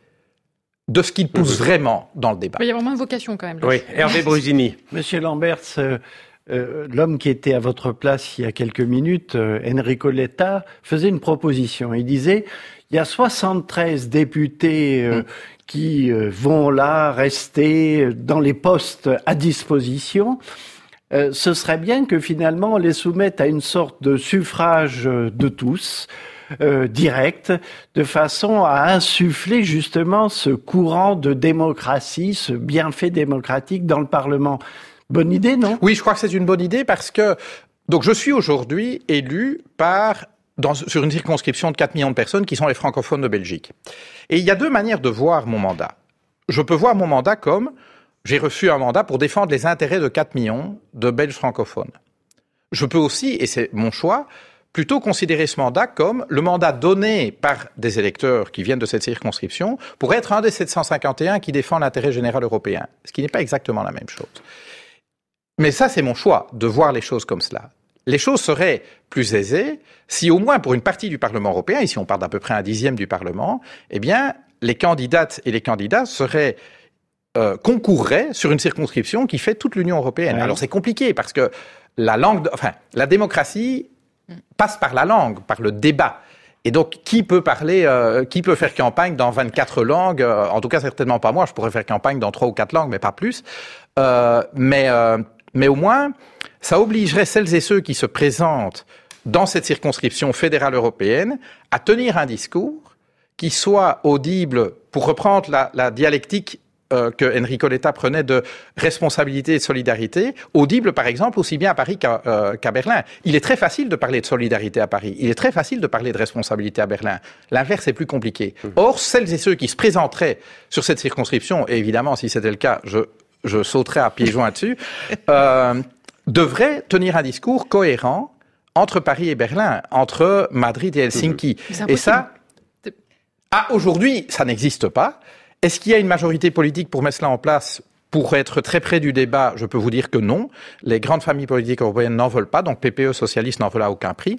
de ce qu'ils poussent mmh. vraiment dans le débat. Mais il y a vraiment une vocation quand même. Là. Oui, Hervé Brusini. Monsieur Lamberts, euh, euh, l'homme qui était à votre place il y a quelques minutes, euh, Enrico Letta, faisait une proposition. Il disait, il y a soixante-treize députés euh, mmh. qui euh, vont là rester dans les postes à disposition. Euh, ce serait bien que finalement on les soumette à une sorte de suffrage de tous, euh, direct, de façon à insuffler justement ce courant de démocratie, ce bienfait démocratique dans le Parlement. Bonne idée, non? Oui, je crois que c'est une bonne idée parce que donc je suis aujourd'hui élu par Dans, sur une circonscription de quatre millions de personnes qui sont les francophones de Belgique. Et il y a deux manières de voir mon mandat. Je peux voir mon mandat comme j'ai reçu un mandat pour défendre les intérêts de quatre millions de Belges francophones. Je peux aussi, et c'est mon choix, plutôt considérer ce mandat comme le mandat donné par des électeurs qui viennent de cette circonscription pour être un des sept cent cinquante et un qui défend l'intérêt général européen. Ce qui n'est pas exactement la même chose. Mais ça, c'est mon choix de voir les choses comme cela. les choses seraient plus aisées si au moins pour une partie du Parlement européen, ici on parle d'à peu près un dixième du Parlement, eh bien les candidates et les candidats seraient euh, concourraient sur une circonscription qui fait toute l'Union européenne. Ouais. Alors c'est compliqué parce que la langue, de, enfin la démocratie passe par la langue, par le débat. Et donc, qui peut parler, euh, qui peut faire campagne dans vingt-quatre langues euh, en tout cas, certainement pas moi. Je pourrais faire campagne dans trois ou quatre langues, mais pas plus. Euh, mais, euh, mais au moins, ça obligerait celles et ceux qui se présentent dans cette circonscription fédérale européenne à tenir un discours qui soit audible, pour reprendre la, la dialectique Euh, que Enrico Letta prenait de responsabilité et de solidarité, audible par exemple aussi bien à Paris qu'à, euh, qu'à Berlin. Il est très facile de parler de solidarité à Paris, il est très facile de parler de responsabilité à Berlin. L'inverse est plus compliqué. Mmh. Or, celles et ceux qui se présenteraient sur cette circonscription, et évidemment si c'était le cas, je, je sauterais à pieds joints dessus, euh, devraient tenir un discours cohérent entre Paris et Berlin, entre Madrid et Helsinki. Mmh. Et ça, ah, aujourd'hui, ça n'existe pas. Est-ce qu'il y a une majorité politique pour mettre cela en place? Pour être très près du débat, je peux vous dire que non. Les grandes familles politiques européennes n'en veulent pas, donc P P E, socialistes, n'en veulent à aucun prix.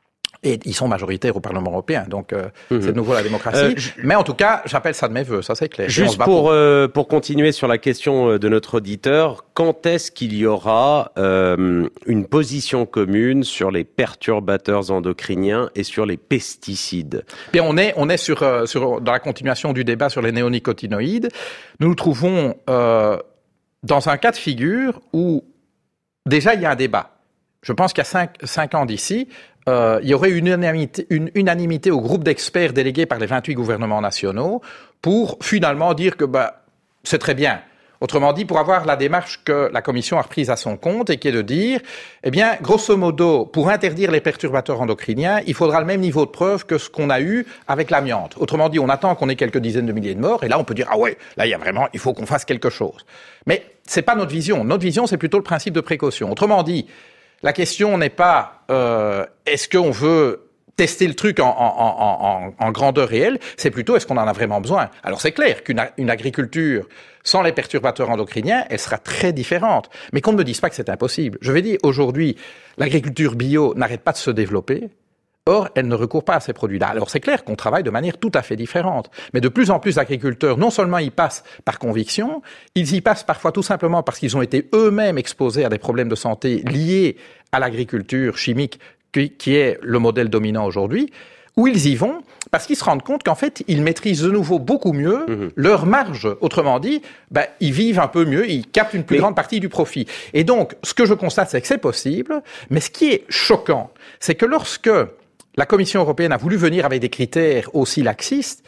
Et ils sont majoritaires au Parlement européen, donc euh, mmh. c'est de nouveau la démocratie. Euh, je... Mais en tout cas, j'appelle ça de mes vœux, ça c'est clair. Juste pour, pour... Euh, pour continuer sur la question de notre auditeur, quand est-ce qu'il y aura euh, une position commune sur les perturbateurs endocriniens et sur les pesticides? Bien, on est, on est sur, euh, sur, dans la continuation du débat sur les néonicotinoïdes. Nous nous trouvons euh, dans un cas de figure où déjà il y a un débat. Je pense qu'il y a cinq, cinq ans d'ici, euh, il y aurait une unanimité, une unanimité au groupe d'experts délégués par les vingt-huit gouvernements nationaux pour finalement dire que bah, c'est très bien. Autrement dit, pour avoir la démarche que la Commission a reprise à son compte et qui est de dire, eh bien, grosso modo, pour interdire les perturbateurs endocriniens, il faudra le même niveau de preuve que ce qu'on a eu avec l'amiante. Autrement dit, on attend qu'on ait quelques dizaines de milliers de morts et là, on peut dire, ah ouais, là, il y a vraiment, il faut qu'on fasse quelque chose. Mais c'est pas notre vision. Notre vision, c'est plutôt le principe de précaution. Autrement dit, la question n'est pas euh, est-ce qu'on veut tester le truc en, en, en, en, en grandeur réelle, c'est plutôt est-ce qu'on en a vraiment besoin. Alors c'est clair qu'une une agriculture sans les perturbateurs endocriniens, elle sera très différente. Mais qu'on ne me dise pas que c'est impossible. Je vais dire, aujourd'hui, l'agriculture bio n'arrête pas de se développer. Or, elle ne recourt pas à ces produits-là. Alors c'est clair qu'on travaille de manière tout à fait différente. Mais de plus en plus d'agriculteurs, non seulement y passent par conviction, ils y passent parfois tout simplement parce qu'ils ont été eux-mêmes exposés à des problèmes de santé liés à l'agriculture chimique qui est le modèle dominant aujourd'hui, ou ils y vont parce qu'ils se rendent compte qu'en fait, ils maîtrisent de nouveau beaucoup mieux mmh. leur marge. Autrement dit, ben, ils vivent un peu mieux, ils captent une plus mais... grande partie du profit. Et donc, ce que je constate, c'est que c'est possible, mais ce qui est choquant, c'est que lorsque la Commission européenne a voulu venir avec des critères aussi laxistes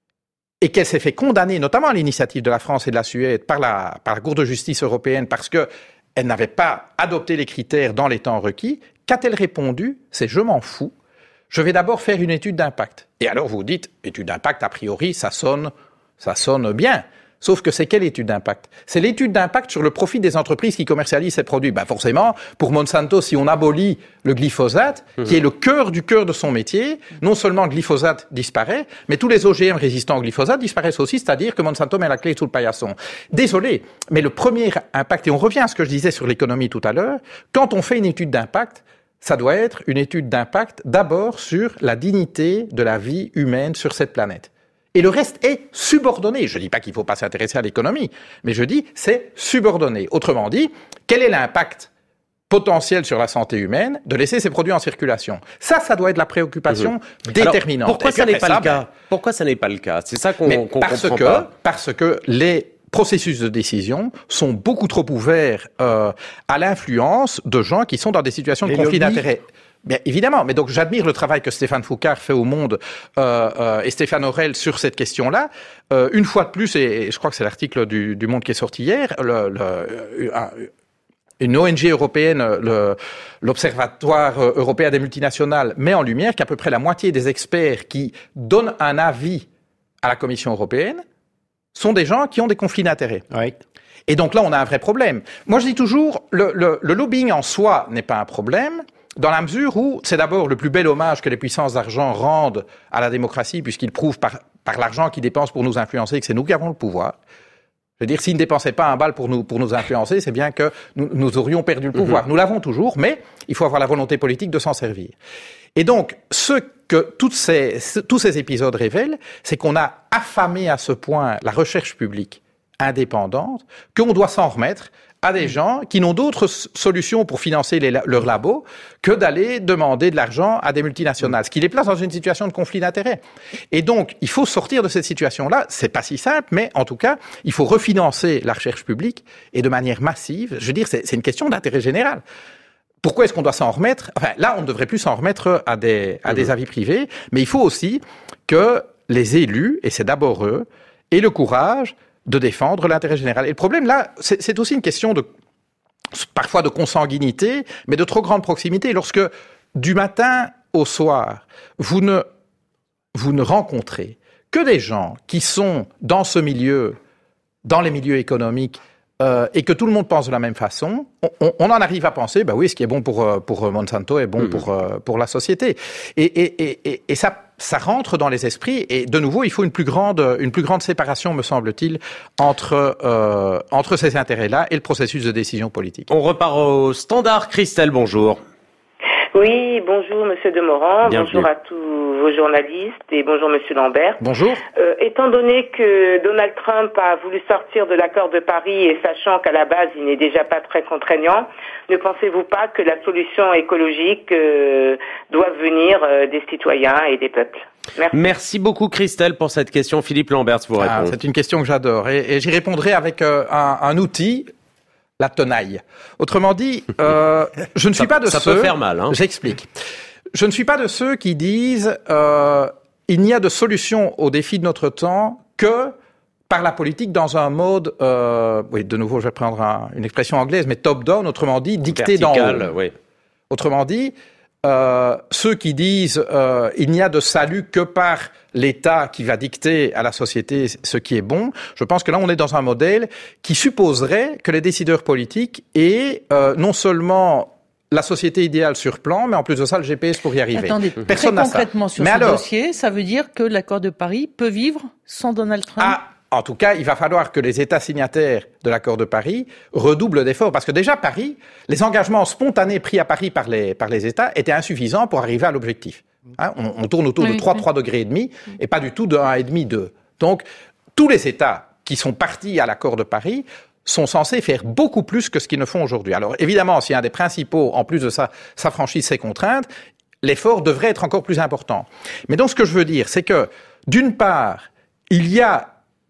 et qu'elle s'est fait condamner, notamment à l'initiative de la France et de la Suède, par la, par la Cour de justice européenne parce qu'elle n'avait pas adopté les critères dans les temps requis, qu'a-t-elle répondu? C'est « je m'en fous, je vais d'abord faire une étude d'impact ». Et alors vous dites « étude d'impact, a priori, ça sonne, ça sonne bien ». Sauf que c'est quelle étude d'impact? C'est l'étude d'impact sur le profit des entreprises qui commercialisent ces produits. Ben forcément, pour Monsanto, si on abolit le glyphosate, mmh. qui est le cœur du cœur de son métier, non seulement le glyphosate disparaît, mais tous les O G M résistants au glyphosate disparaissent aussi, c'est-à-dire que Monsanto met la clé sous le paillasson. Désolé, mais le premier impact, et on revient à ce que je disais sur l'économie tout à l'heure, quand on fait une étude d'impact, ça doit être une étude d'impact d'abord sur la dignité de la vie humaine sur cette planète. Et le reste est subordonné. Je ne dis pas qu'il ne faut pas s'intéresser à l'économie, mais je dis c'est subordonné. Autrement dit, quel est l'impact potentiel sur la santé humaine de laisser ces produits en circulation? Ça, ça doit être la préoccupation mmh. déterminante. Alors, pourquoi ça n'est pas ça, le cas? Pourquoi ça n'est pas le cas? C'est ça qu'on ne comprend parce que, pas. Parce que les processus de décision sont beaucoup trop ouverts euh, à l'influence de gens qui sont dans des situations de conflit d'intérêts. Bien évidemment, mais donc j'admire le travail que Stéphane Foucard fait au Monde euh, euh, et Stéphane Aurel sur cette question-là. Euh, une fois de plus, et, et je crois que c'est l'article du, du Monde qui est sorti hier, le, le, un, une O N G européenne, le, l'Observatoire européen des multinationales, met en lumière qu'à peu près la moitié des experts qui donnent un avis à la Commission européenne sont des gens qui ont des conflits d'intérêts. Oui. Et donc là, on a un vrai problème. Moi, je dis toujours, le, le, le lobbying en soi n'est pas un problème, dans la mesure où c'est d'abord le plus bel hommage que les puissances d'argent rendent à la démocratie, puisqu'ils prouvent par, par l'argent qu'ils dépensent pour nous influencer que c'est nous qui avons le pouvoir. Je veux dire, s'ils ne dépensaient pas un bal pour nous, pour nous influencer, c'est bien que nous, nous aurions perdu le pouvoir. Mmh. Nous l'avons toujours, mais il faut avoir la volonté politique de s'en servir. Et donc, ce que toutes ces, tous ces épisodes révèlent, c'est qu'on a affamé à ce point la recherche publique indépendante qu'on doit s'en remettre à des gens qui n'ont d'autres solutions pour financer les, leurs labos que d'aller demander de l'argent à des multinationales, ce qui les place dans une situation de conflit d'intérêts. Et donc, il faut sortir de cette situation-là. C'est pas si simple, mais en tout cas, il faut refinancer la recherche publique et de manière massive. Je veux dire, c'est, c'est une question d'intérêt général. Pourquoi est-ce qu'on doit s'en remettre? Enfin, là, on ne devrait plus s'en remettre à des, à des avis privés, mais il faut aussi que les élus, et c'est d'abord eux, aient le courage de défendre l'intérêt général. Et le problème, là, c'est, c'est aussi une question de, parfois de consanguinité, mais de trop grande proximité. Lorsque, du matin au soir, vous ne, vous ne rencontrez que des gens qui sont dans ce milieu, dans les milieux économiques, euh, et que tout le monde pense de la même façon, on, on, on en arrive à penser, bah oui, ce qui est bon pour, pour Monsanto est bon mmh. pour, pour la société. Et, et, et, et ça, ça rentre dans les esprits. Et de nouveau, il faut une plus grande, une plus grande séparation, me semble-t-il, entre, euh, entre ces intérêts-là et le processus de décision politique. On repart au standard. Christelle, bonjour. Oui, bonjour Monsieur Demorand, Bienvenue. Bonjour à tous vos journalistes et bonjour Monsieur Lambert. Bonjour. Euh, étant donné que Donald Trump a voulu sortir de l'accord de Paris et sachant qu'à la base il n'est déjà pas très contraignant, ne pensez-vous pas que la solution écologique euh, doit venir euh, des citoyens et des peuples? Merci. Merci beaucoup Christelle pour cette question. Philippe Lambert vous répond. Ah, c'est une question que j'adore et, et j'y répondrai avec euh, un, un outil. La tenaille. Autrement dit, euh, je ne suis ça, pas de ça ceux... Ça peut faire mal. Hein. J'explique. Je ne suis pas de ceux qui disent euh, il n'y a de solution aux défis de notre temps que par la politique dans un mode... Euh, oui, de nouveau, je vais prendre un, une expression anglaise, mais top-down, autrement dit, dicté d'en haut. Oui. Autrement dit, euh, ceux qui disent euh, il n'y a de salut que par l'État qui va dicter à la société ce qui est bon, je pense que là on est dans un modèle qui supposerait que les décideurs politiques aient euh, non seulement la société idéale sur plan, mais en plus de ça le G P S pour y arriver. Attendez, Personne très n'a concrètement ça. sur mais ce alors, dossier, ça veut dire que l'accord de Paris peut vivre sans Donald Trump? Ah, en tout cas, il va falloir que les États signataires de l'accord de Paris redoublent d'efforts. Parce que déjà, Paris, les engagements spontanés pris à Paris par les, par les États étaient insuffisants pour arriver à l'objectif. Hein, on, on tourne autour oui, de trois, oui. trois degrés et demi, et pas du tout de un et demi, deux. Donc, tous les États qui sont partis à l'accord de Paris sont censés faire beaucoup plus que ce qu'ils ne font aujourd'hui. Alors, évidemment, si un des principaux, en plus de ça, s'affranchissent ces contraintes, l'effort devrait être encore plus important. Mais donc, ce que je veux dire, c'est que, d'une part, il y a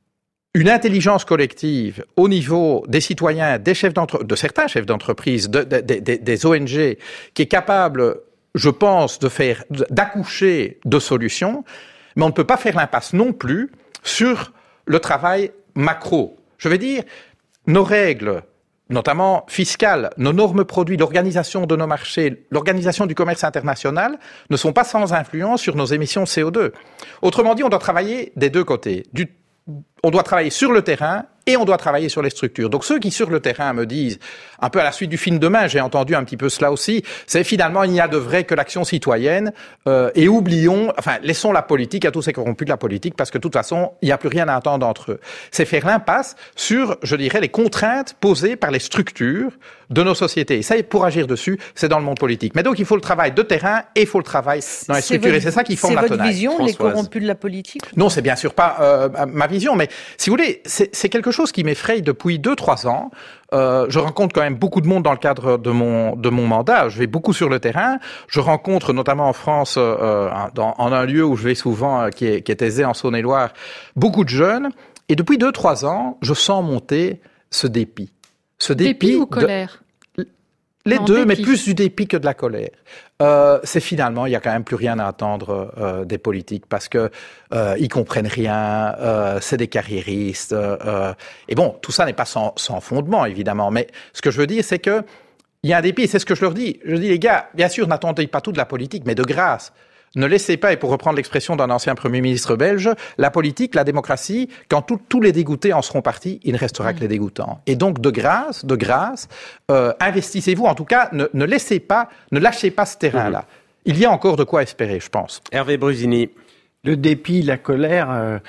une intelligence collective au niveau des citoyens, des chefs d'entre... de certains chefs d'entreprise, de, de, de, de, des O N G, qui est capable, je pense, de faire, d'accoucher de solutions, mais on ne peut pas faire l'impasse non plus sur le travail macro. Je veux dire, nos règles, notamment fiscales, nos normes produits, l'organisation de nos marchés, l'organisation du commerce international, ne sont pas sans influence sur nos émissions de C O deux. Autrement dit, on doit travailler des deux côtés. Du On doit travailler sur le terrain et on doit travailler sur les structures. Donc ceux qui sur le terrain me disent, un peu à la suite du film Demain, j'ai entendu un petit peu cela aussi, c'est finalement il n'y a de vrai que l'action citoyenne euh, et oublions, enfin laissons la politique à tous ces corrompus de la politique parce que de toute façon il n'y a plus rien à attendre entre eux. C'est faire l'impasse sur, je dirais, les contraintes posées par les structures de nos sociétés. Et ça, pour agir dessus, c'est dans le monde politique. Mais donc il faut le travail de terrain et il faut le travail dans les structures. Votre, et c'est ça qui forme la tenaille. C'est votre vision, Françoise. Les corrompus de la politique? Non, c'est bien sûr pas euh, ma vision, mais si vous voulez, c'est, c'est quelque chose qui m'effraie depuis deux, trois ans. Euh, je rencontre quand même beaucoup de monde dans le cadre de mon de mon mandat. Je vais beaucoup sur le terrain. Je rencontre notamment en France, euh, dans, en un lieu où je vais souvent, euh, qui est, qui est Aisé en Saône-et-Loire, beaucoup de jeunes. Et depuis deux, trois ans, je sens monter ce dépit. Ce dépit, dépit ou colère? De, les non, deux, dépit. Mais plus du dépit que de la colère. Euh, c'est finalement, il y a quand même plus rien à attendre euh, des politiques parce que euh, ils comprennent rien, euh, c'est des carriéristes. Euh, et bon, tout ça n'est pas sans, sans fondement évidemment, mais ce que je veux dire, c'est que il y a un dépit. C'est ce que je leur dis. Je dis les gars, bien sûr, n'attendez pas tout de la politique, mais de grâce. Ne laissez pas, et pour reprendre l'expression d'un ancien Premier ministre belge, la politique, la démocratie, quand tout, tous les dégoûtés en seront partis, il ne restera que les dégoûtants. Et donc, de grâce, de grâce, euh, investissez-vous. En tout cas, ne, ne laissez pas, ne lâchez pas ce terrain-là. Mmh. Il y a encore de quoi espérer, je pense. Hervé Brusini. Le dépit, la colère, euh,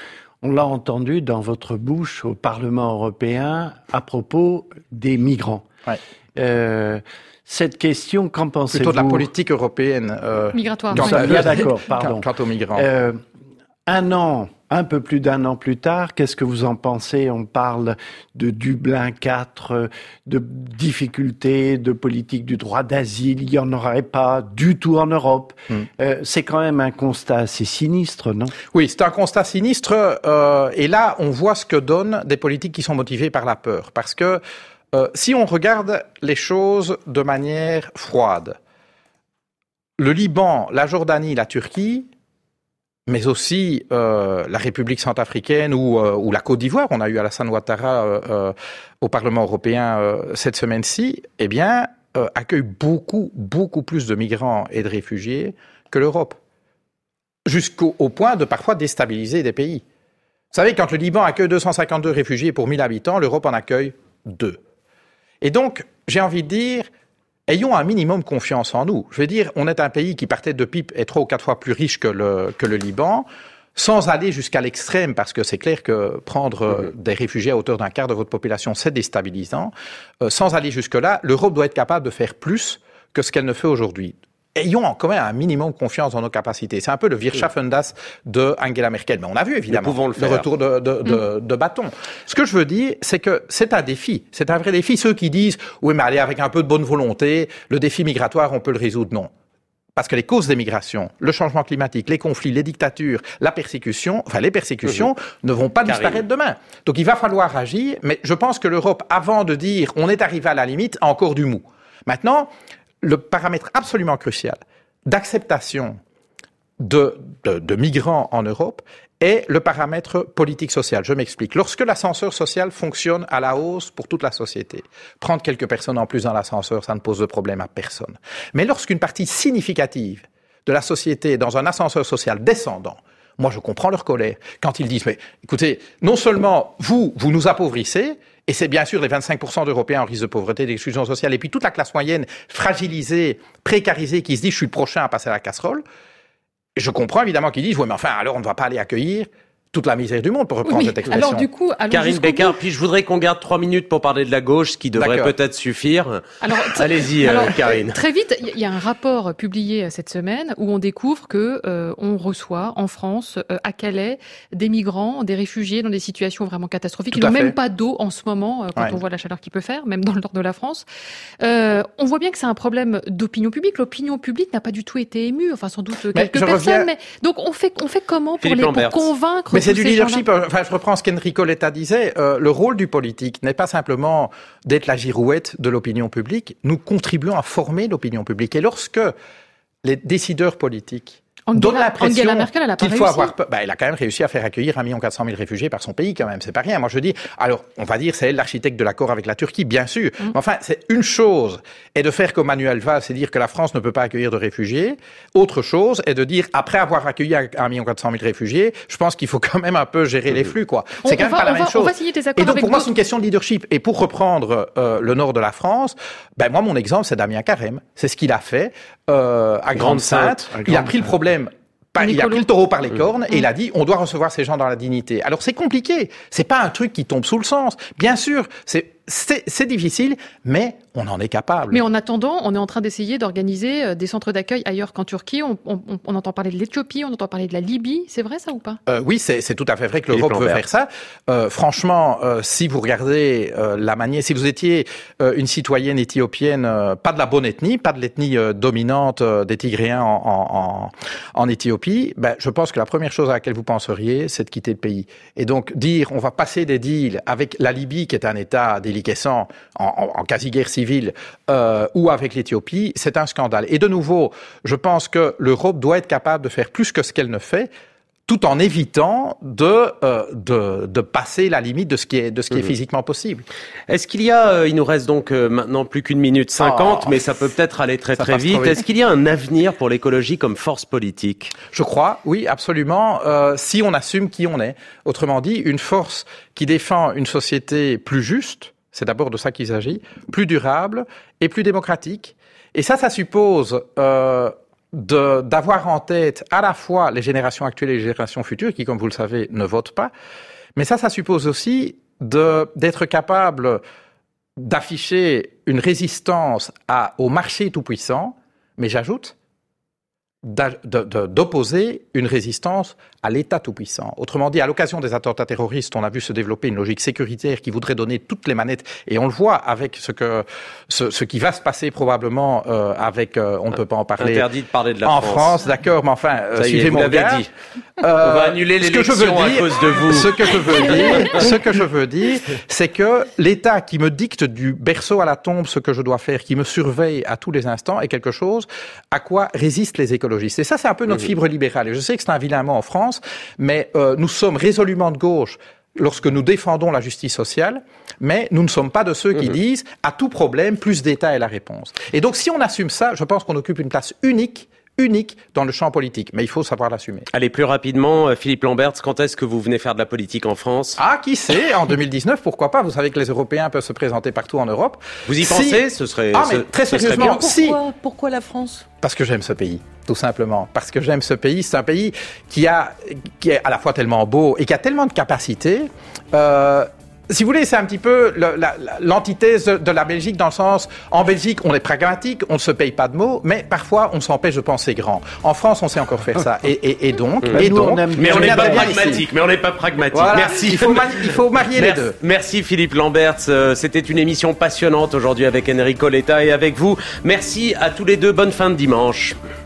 on l'a entendu dans votre bouche au Parlement européen à propos des migrants. Ouais. Euh, cette question, qu'en pensez-vous ? Plutôt de la politique européenne. Euh, Migratoire. Nous sommes bien d'accord, pardon. Quant aux migrants. Euh, un an, un peu plus d'un an plus tard, qu'est-ce que vous en pensez ? On parle de Dublin quatre, de difficultés, de politique du droit d'asile. Il n'y en aurait pas du tout en Europe. Mm. Euh, c'est quand même un constat assez sinistre, non ? Oui, c'est un constat sinistre. Euh, et là, on voit ce que donnent des politiques qui sont motivées par la peur. Parce que euh, si on regarde les choses de manière froide, le Liban, la Jordanie, la Turquie, mais aussi euh, la République centrafricaine ou, euh, ou la Côte d'Ivoire, on a eu Alassane Ouattara euh, euh, au Parlement européen euh, cette semaine-ci, eh bien, euh, accueille beaucoup, beaucoup plus de migrants et de réfugiés que l'Europe, jusqu'au au point de parfois déstabiliser des pays. Vous savez, quand le Liban accueille deux cent cinquante-deux réfugiés pour mille habitants, l'Europe en accueille deux. Et donc, j'ai envie de dire, ayons un minimum confiance en nous. Je veux dire, on est un pays qui, par tête de pipe, est trois ou quatre fois plus riche que le, que le Liban, sans aller jusqu'à l'extrême, parce que c'est clair que prendre mmh. des réfugiés à hauteur d'un quart de votre population, c'est déstabilisant. Euh, sans aller jusque-là, l'Europe doit être capable de faire plus que ce qu'elle ne fait aujourd'hui. Ayons quand même un minimum confiance dans nos capacités. C'est un peu le Wirtschaftswunder de Angela Merkel. Mais on a vu, évidemment, le, le retour de, de, de, de bâton. Ce que je veux dire, c'est que c'est un défi. C'est un vrai défi. Ceux qui disent, oui, mais allez, avec un peu de bonne volonté, le défi migratoire, on peut le résoudre. Non. Parce que les causes des migrations, le changement climatique, les conflits, les dictatures, la persécution, enfin les persécutions mmh. ne vont pas Carine. disparaître demain. Donc il va falloir agir. Mais je pense que l'Europe, avant de dire, on est arrivé à la limite, a encore du mou. Maintenant, le paramètre absolument crucial d'acceptation de, de, de migrants en Europe est le paramètre politique-social. Je m'explique. Lorsque l'ascenseur social fonctionne à la hausse pour toute la société, prendre quelques personnes en plus dans l'ascenseur, ça ne pose de problème à personne. Mais lorsqu'une partie significative de la société est dans un ascenseur social descendant, moi je comprends leur colère quand ils disent, mais écoutez, non seulement vous, vous nous appauvrissez, et c'est bien sûr les vingt-cinq pour cent d'Européens en risque de pauvreté, d'exclusion sociale, et puis toute la classe moyenne fragilisée, précarisée, qui se dit « je suis le prochain à passer à la casserole ». Je comprends évidemment qu'ils disent « oui, mais enfin, alors on ne va pas aller accueillir toute la misère du monde », pour reprendre oui, cette expression. Alors du coup, Karine Bécquin, puis je voudrais qu'on garde trois minutes pour parler de la gauche, ce qui devrait D'accord. peut-être suffire. Alors, Allez-y, alors, euh, Karine. Très vite, il y a un rapport publié cette semaine où on découvre que euh, on reçoit en France, euh, à Calais, des migrants, des réfugiés dans des situations vraiment catastrophiques. Ils n'ont même pas d'eau en ce moment, euh, quand ouais. on voit la chaleur qu'il peut faire, même dans le nord de la France. Euh, on voit bien que c'est un problème d'opinion publique. L'opinion publique n'a pas du tout été émue, enfin sans doute mais quelques personnes. Reviens... Mais donc on fait, on fait comment pour, les, pour convaincre Mais c'est du leadership. Enfin, je reprends ce qu'Enrico Letta disait. Euh, le rôle du politique n'est pas simplement d'être la girouette de l'opinion publique. Nous contribuons à former l'opinion publique. Et lorsque les décideurs politiques donne l'impression Angela Merkel, elle a pas qu'il faut réussi. avoir peur. Bah, elle a quand même réussi à faire accueillir un million quatre cent mille réfugiés par son pays, quand même. C'est pas rien. Moi, je dis, alors, on va dire, c'est elle l'architecte de l'accord avec la Turquie, bien sûr. Mm. Mais enfin, c'est une chose est de faire comme Manuel Valls, c'est dire que la France ne peut pas accueillir de réfugiés. Autre chose est de dire, après avoir accueilli un million quatre cent mille réfugiés, je pense qu'il faut quand même un peu gérer mm. les flux, quoi. C'est on, quand on même va, pas la même va, chose. On va signer des accords Et donc, avec pour moi, c'est une question de leadership. Et pour reprendre euh, le nord de la France, ben, moi, mon exemple, c'est Damien Carême. C'est ce qu'il a fait euh, à Grande-Sainte. Il a pris le problème. Il a pris le taureau par les cornes et il a dit on doit recevoir ces gens dans la dignité. Alors c'est compliqué, c'est pas un truc qui tombe sous le sens. Bien sûr, c'est c'est, c'est difficile, mais on en est capable. Mais en attendant, on est en train d'essayer d'organiser des centres d'accueil ailleurs qu'en Turquie. On, on, on entend parler de l'Éthiopie, on entend parler de la Libye. C'est vrai ça ou pas ? euh, Oui, c'est, c'est tout à fait vrai que l'Europe veut faire ça. Euh, franchement, euh, si vous regardez euh, la manière, si vous étiez euh, une citoyenne éthiopienne, euh, pas de la bonne ethnie, pas de l'ethnie euh, dominante euh, des Tigréens en, en, en, en Éthiopie, ben, je pense que la première chose à laquelle vous penseriez, c'est de quitter le pays. Et donc dire on va passer des deals avec la Libye, qui est un État déliquescent, en, en, en quasi-guerre civile, euh, ou avec l'Éthiopie, c'est un scandale. Et de nouveau, je pense que l'Europe doit être capable de faire plus que ce qu'elle ne fait, tout en évitant de, euh, de, de passer la limite de ce qui est, de ce qui mmh. est physiquement possible. Est-ce qu'il y a, euh, il nous reste donc euh, maintenant plus qu'une minute cinquante, oh, mais ça peut peut-être aller très très vite. vite. Est-ce qu'il y a un avenir pour l'écologie comme force politique ? Je crois, oui, absolument, euh, si on assume qui on est. Autrement dit, une force qui défend une société plus juste, c'est d'abord de ça qu'il s'agit, plus durable et plus démocratique. Et ça, ça suppose... Euh, de, d'avoir en tête à la fois les générations actuelles et les générations futures, qui, comme vous le savez, ne votent pas. Mais ça, ça suppose aussi de, d'être capable d'afficher une résistance à, au marché tout-puissant, mais j'ajoute, De, de, d'opposer une résistance à l'État tout-puissant. Autrement dit, à l'occasion des attentats terroristes, on a vu se développer une logique sécuritaire qui voudrait donner toutes les manettes, et on le voit avec ce que ce, ce qui va se passer probablement euh, avec, euh, on ne peut pas en parler. Interdit de parler de la en France. En France, d'accord, mais enfin, euh, suivez mon gars. Dit. Euh, on va annuler l'élection à cause de vous. Ce que je veux dire, ce que je veux dire, c'est que l'État qui me dicte du berceau à la tombe ce que je dois faire, qui me surveille à tous les instants, est quelque chose à quoi résistent les écologistes. Et ça, c'est un peu notre fibre libérale. Et je sais que c'est un vilain mot en France, mais euh, nous sommes résolument de gauche lorsque nous défendons la justice sociale, mais nous ne sommes pas de ceux qui mmh. disent « à tout problème, plus d'État est la réponse ». Et donc, si on assume ça, je pense qu'on occupe une place unique unique dans le champ politique, mais il faut savoir l'assumer. Allez, plus rapidement, Philippe Lamberts, quand est-ce que vous venez faire de la politique en France ? Ah, qui sait, en deux mille dix-neuf, pourquoi pas ? Vous savez que les Européens peuvent se présenter partout en Europe. Vous y si... pensez ? Ce serait, ah, mais ce, très ce sérieusement, pourquoi, si... pourquoi la France ? Parce que j'aime ce pays, tout simplement. Parce que j'aime ce pays. C'est un pays qui a, qui est à la fois tellement beau et qui a tellement de capacités. Euh, Si vous voulez, c'est un petit peu le, la, l'antithèse de la Belgique dans le sens, en Belgique, on est pragmatique, on ne se paye pas de mots, mais parfois, on s'empêche de penser grand. En France, on sait encore faire ça. Et, et, et donc, mmh. et nous, donc, on aime, mais on n'est pas pragmatique, mais on n'est pas pragmatique. Voilà, merci. Il faut, mani- il faut marier merci, les deux. Merci Philippe Lamberts. Euh, c'était une émission passionnante aujourd'hui avec Enrico Letta et avec vous. Merci à tous les deux. Bonne fin de dimanche.